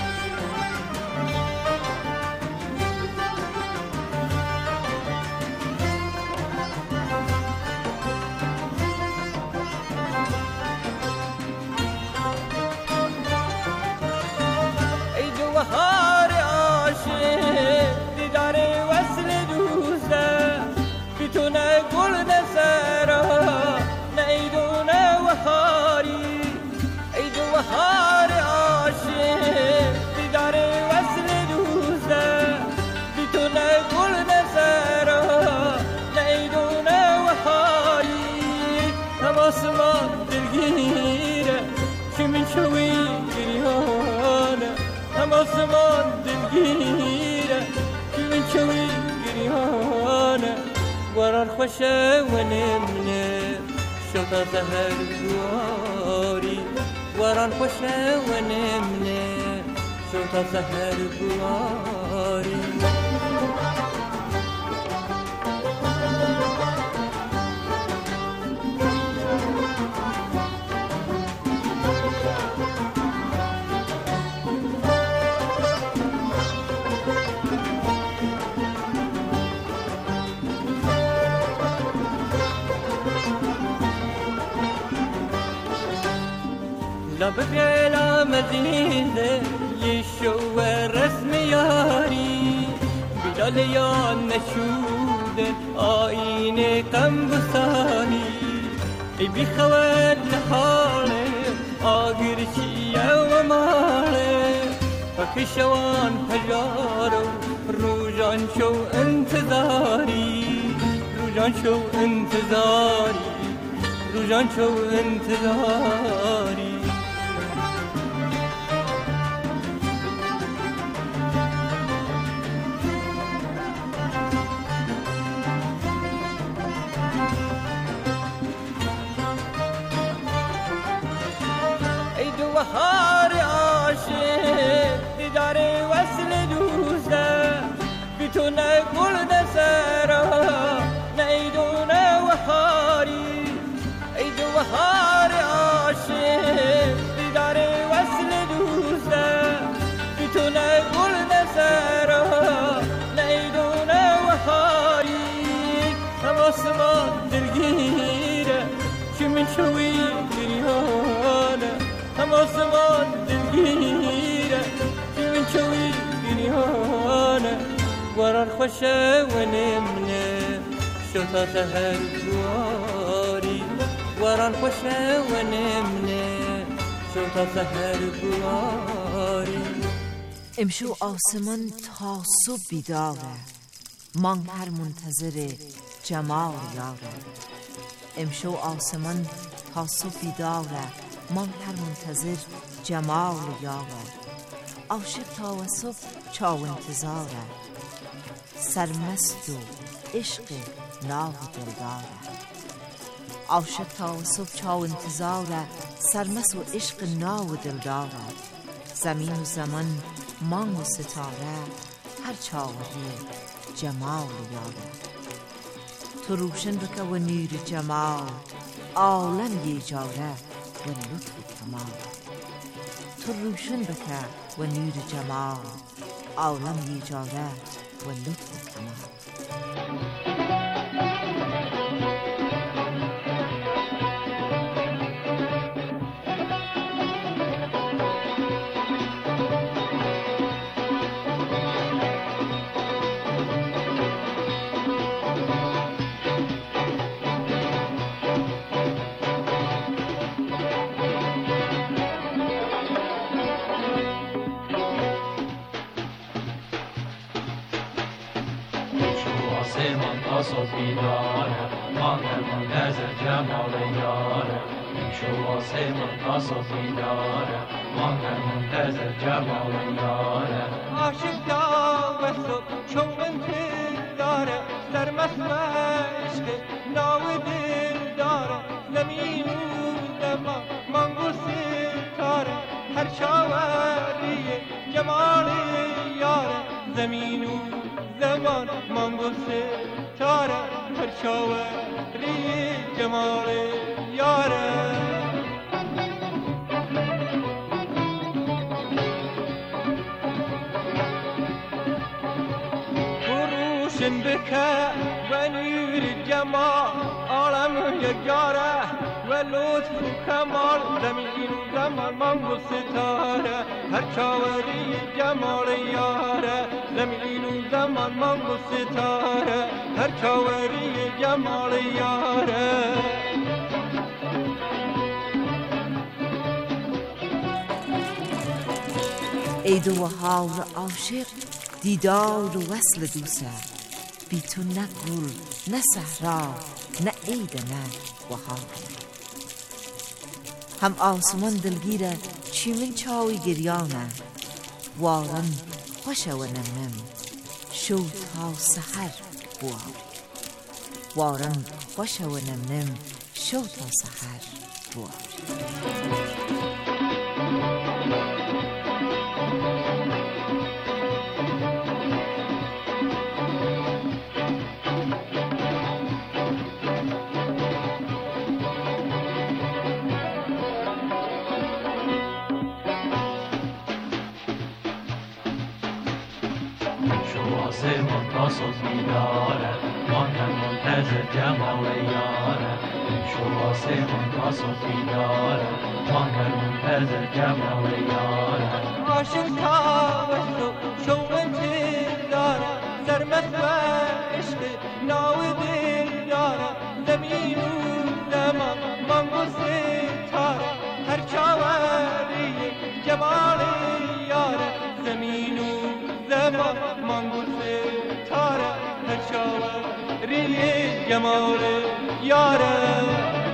ای دو بهار عاشق دیدار وصل دوسته بی تو نه گل دسرا نه ایدونه وحاری ای دو بهار عاشق دیدار وصل دوسته بی تو نه گل دسرا نه ایدونه وحاری هم آسمان دلگیره که من شوی گریانه هم آسمان دلگیره که من شوی گریانه وران خوشه و نمنه شتا سهر گواری وران خوشه و نمنه شتا سهر گواری لب فعلا مزيده يشو رسم ياري بلال يا نشود آینه غم گساری ای بیخواد لحاله آگرشی و ماله فکشوان پجارو روزان شو انتظاری روزان شو انتظاری روزان شو انتظاری ای دو بهار عاشق دیدار وصل دوسته بی تو نه گل دسرا نه ایدونه وحاری ای دو بهار عاشق دیدار وصل دوسته بی تو نه گل دسرا نه ایدونه وحاری هم آسمان دلگیره که من شوی گریانه هم آسمان دلگیره که من شوی گریانه وران خوشه و نمنه شتا سهر گواری وران خوشه و نمنه شتا سهر گواری امشو آسمان تا صبح بیداره من هر منتظر جمال یاره امشو آسمان تا صبح بیداره من هر منتظر جمال یاره عاشق تا و صبح چاو انتظاره سرمست و عشق ناو دلداره عاشق تا و صبح چاو انتظاره سرمست و عشق ناو دلداره زمین و زمان مان و ستاره هر چاوری جمال یاره. تو روشن بکه و نور جمال عالم یه جاره و لطف کمال. تو روشن بکه و نور جمال عالم یه جاره و لطف کمال. صوفی داره مانده منتظر جمال یاره. شو آسمان تا صوفی داره مانده منتظر جمال یاره. عاشق دا و صبح چون منتظر داره سرمست و عشق ناو دل داره. زمین و زمان مانگو ستاره هر شاوری جمال یاره. زمین و زمان مانگو ستاره هر شاوری جمال یاره. روشن بکه و نور جمال عالم یاره و لطف و کمال. زمین و زمان مانگو ستاره هر شاوری جمال یاره. زمین و زمان مانگو ستاره هر شاوری جمال یاره. ای دو حال عاشق دیدار و وصل دوسته. بی تو نه گل نه صحرا نه عید نه بهار. هم آسمان دلگیره چی من چاوی گریانه. وارم خوشه و نمنم شو تا سحر بوار. وارم خوشه و نمنم شو تا سحر بوار. آسمان تا صوفی داره مانده منتظر جمال یاره. شو آسمان تا صوفی داره مانده منتظر جمال یاره. عاشق تا و صبح شو منتظر داره سرمست و عشق ناو دل داره. زمین و زمان مانگو ستاره هر چاوری جمال یاره. زمین و زمان مانگو ستاره هر شاوری جمال یاره.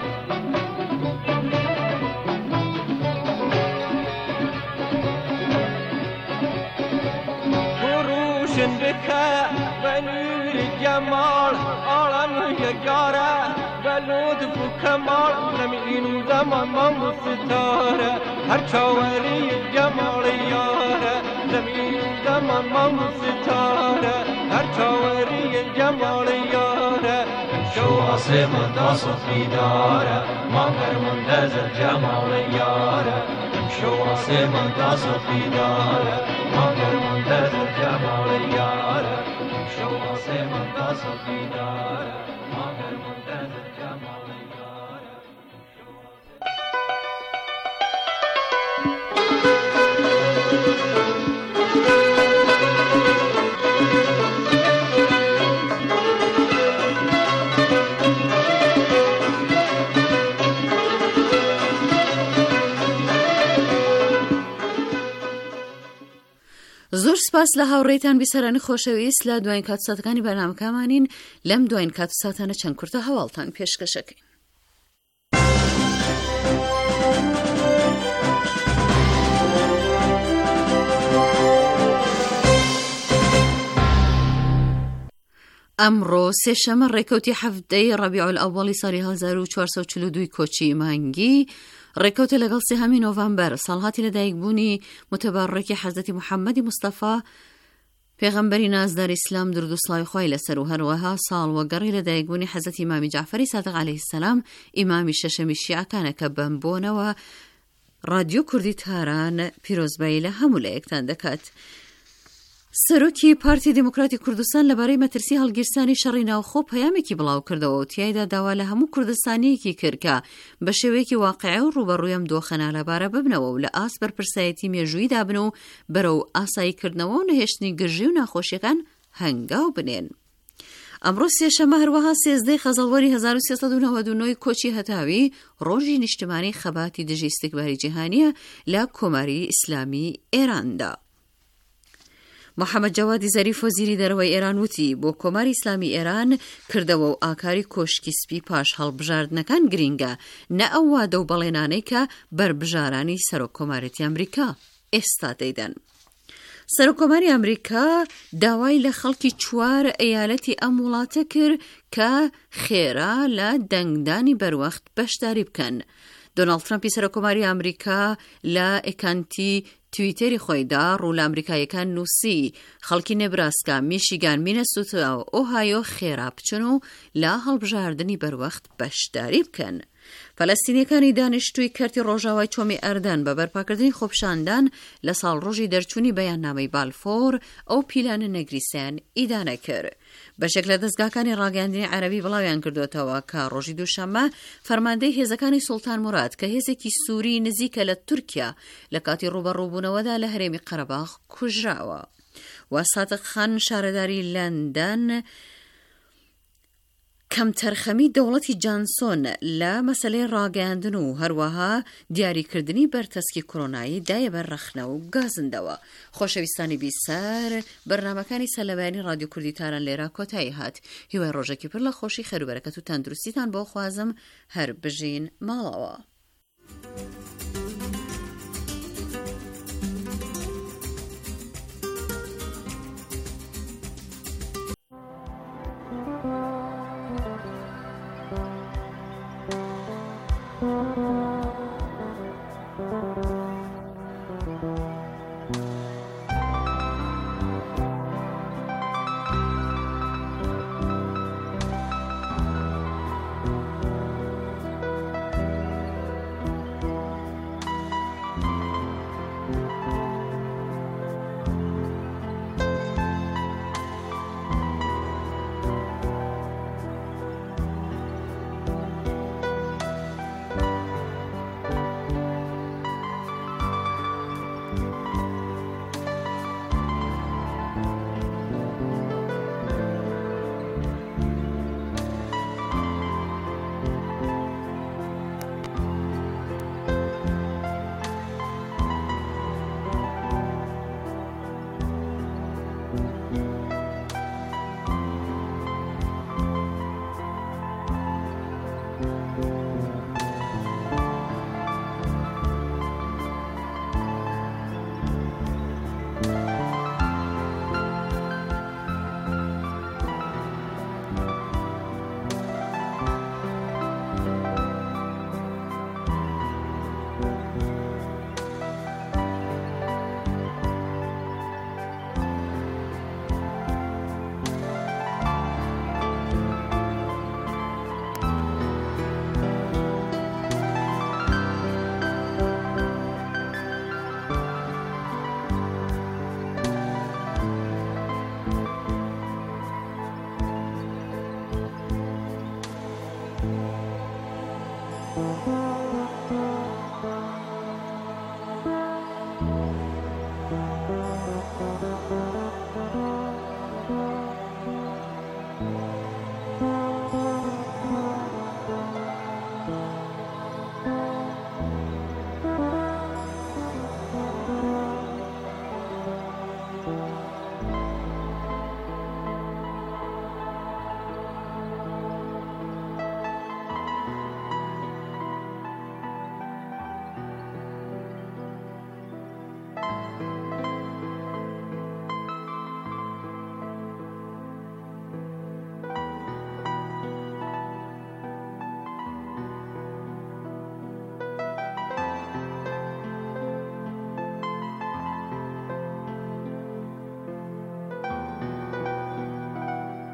روشن بکه و نور جمال عالم یاره و لطف و کمال. زمین و زمان مانگو ستاره هر چاوری جمال یاره. زمین و زمان مانگو ستاره هر چاوری جمال یاره. شو آسمان تا صوفی داره مانده منتظر جمال یاره. شو آسمان تا صوفی داره مانده منتظر جمال یاره. شو آسمان تا صوفی داره مانده منتظر جمال یاره. زۆر سپاس لە هاوڕێیتان بیسەرانی خۆشەویست لە دوایین کاتساتەکانی بەرنامەکەمانین. لەم دوایین کاتساتانە چەند کورتە هەواڵتان پێشکەشەکەین. ئەمڕۆ سێشەمە ڕێکەوتی هەفتەی ڕەبیع الئەوەڵی ساڵی هەزار و چوارسەد و چل و دوو کۆچی مانگی ڕێکەوتە لەگەڵ سێهەمی نۆڤەمبەر ساڵهاتی لەدایکبوونی متەبارڕێکی حەزرەتی محەممەدی مستەفا پێغەمبەری نازدار ئیسلام درود و سڵاوی خۆی لەسەر و هەروەها ساڵوەگەڕی لە دایکبوونی حەزەتی ئیمامی جعفەری سادق عەلەیهی سەلام ئیمامی شەشەمی شیعەکانە کە بەمبۆنەوە رادیۆ کوردی تاران پیرۆزبایی لە هەموو لە یەکتان دەکات. سەرۆکی پارتی دموکراتی کوردستان لەبارەی مەترسی هەڵگیرسانی شەڕی ناوخۆ پەیامێکی بڵاو کردەوە و تیایدا داوا لە هەموو کوردستانیەکی کرد کە بە شێوەیەکی واقعی و ڕوبەڕوویەم دۆخەنا لەبارە ببنەوە و لە ئاس بەرپرسایەتی مێژووی دابن و بەرەو ئاساییکردنەوە و نەهێشتنی گژی و ناخۆشیەکان هەنگاو بنێن. ئەمڕۆ سێشەمە هەروەها سێزدەی خەزەڵوەری هەزار و سێسەد و نەوەد و نۆی کۆچی هەتاوی ڕۆژی نیشتمانی خەباتی دژی ئیستیکباری جیهانیە لە کۆماری ئیسلامی ئێراندا. محەممەد جەوادی زەریف وەزیری دەرەوەی ئێران وتی بۆ کۆماری ئیسلامی ئێران کردەوە و ئاکاری کۆشکی سپی پاش هەڵبژاردنەکان گرینگە، نە ئەو وادە و بەڵێنانەی کە بربژارانی سەرۆک کۆمارەتی ئەمریکا ئێستا دەیدەن. سەرۆکۆماری ئەمریکا داوای لە خەڵکی چوار ئەیالەتی ئەم وڵاتە کرد کە خێرا لە دەنگدانی بەروەخت بەشداری بکەن. دۆناڵد ترامپی سەرۆکۆماری ئەمریکا لە ئەکانتی تویتەری خۆیدا ڕوو لە ئەمریکایەکان نووسی خەڵکی نێبراسکا، میشیگان، مینەسوتا و ئۆهایۆ خێرا بچن و لە هەڵبژاردننی بەروەخت بەشداری بکەن. فەلەستینیەکانی دانیشتووی کەرتی ڕۆژاوای چۆمی ئەردەن بە بەرپاکردنی خۆپشاندان لە ساڵ ڕۆژی دەرچوونی بەیاننامەی بالفۆر ئەو پیلانە نەگریسیان ئیدانە کرد. بەشێک لە دەستگاکانی ڕاگەاندنی عەرەبی بڵاویان کردوێتەوە کە ڕۆژی دووشەممە فەرماندەی هێزەکانی سوڵتان موراد کە هێزێکی سووری نزیکە لە تورکیا لە کاتی ڕوبەڕووبوونەوەدا لە هەرێمی قەرەباغ کوژراوە. و سادق خان شارەداری لەندەن کەم تەرخەمی دەوڵەتی جانسۆن لە مەسەلەی ڕاگەاندن و هەروەها دیاریکردنی بەرتەسکی کۆرۆنایی دایە بەر ڕەخنە و گازندەوە. خۆشەویستانی بیسەر، بەرنامەکانی سەلەبەیانی رادیۆ کوردی تاران لێرە کۆتایی هات. هیوای ڕۆژێکی پڕ لە خۆشی خێر و بەرەکەت و تەندروستیتان بۆ خوازم، هەر بژین ماڵەوە.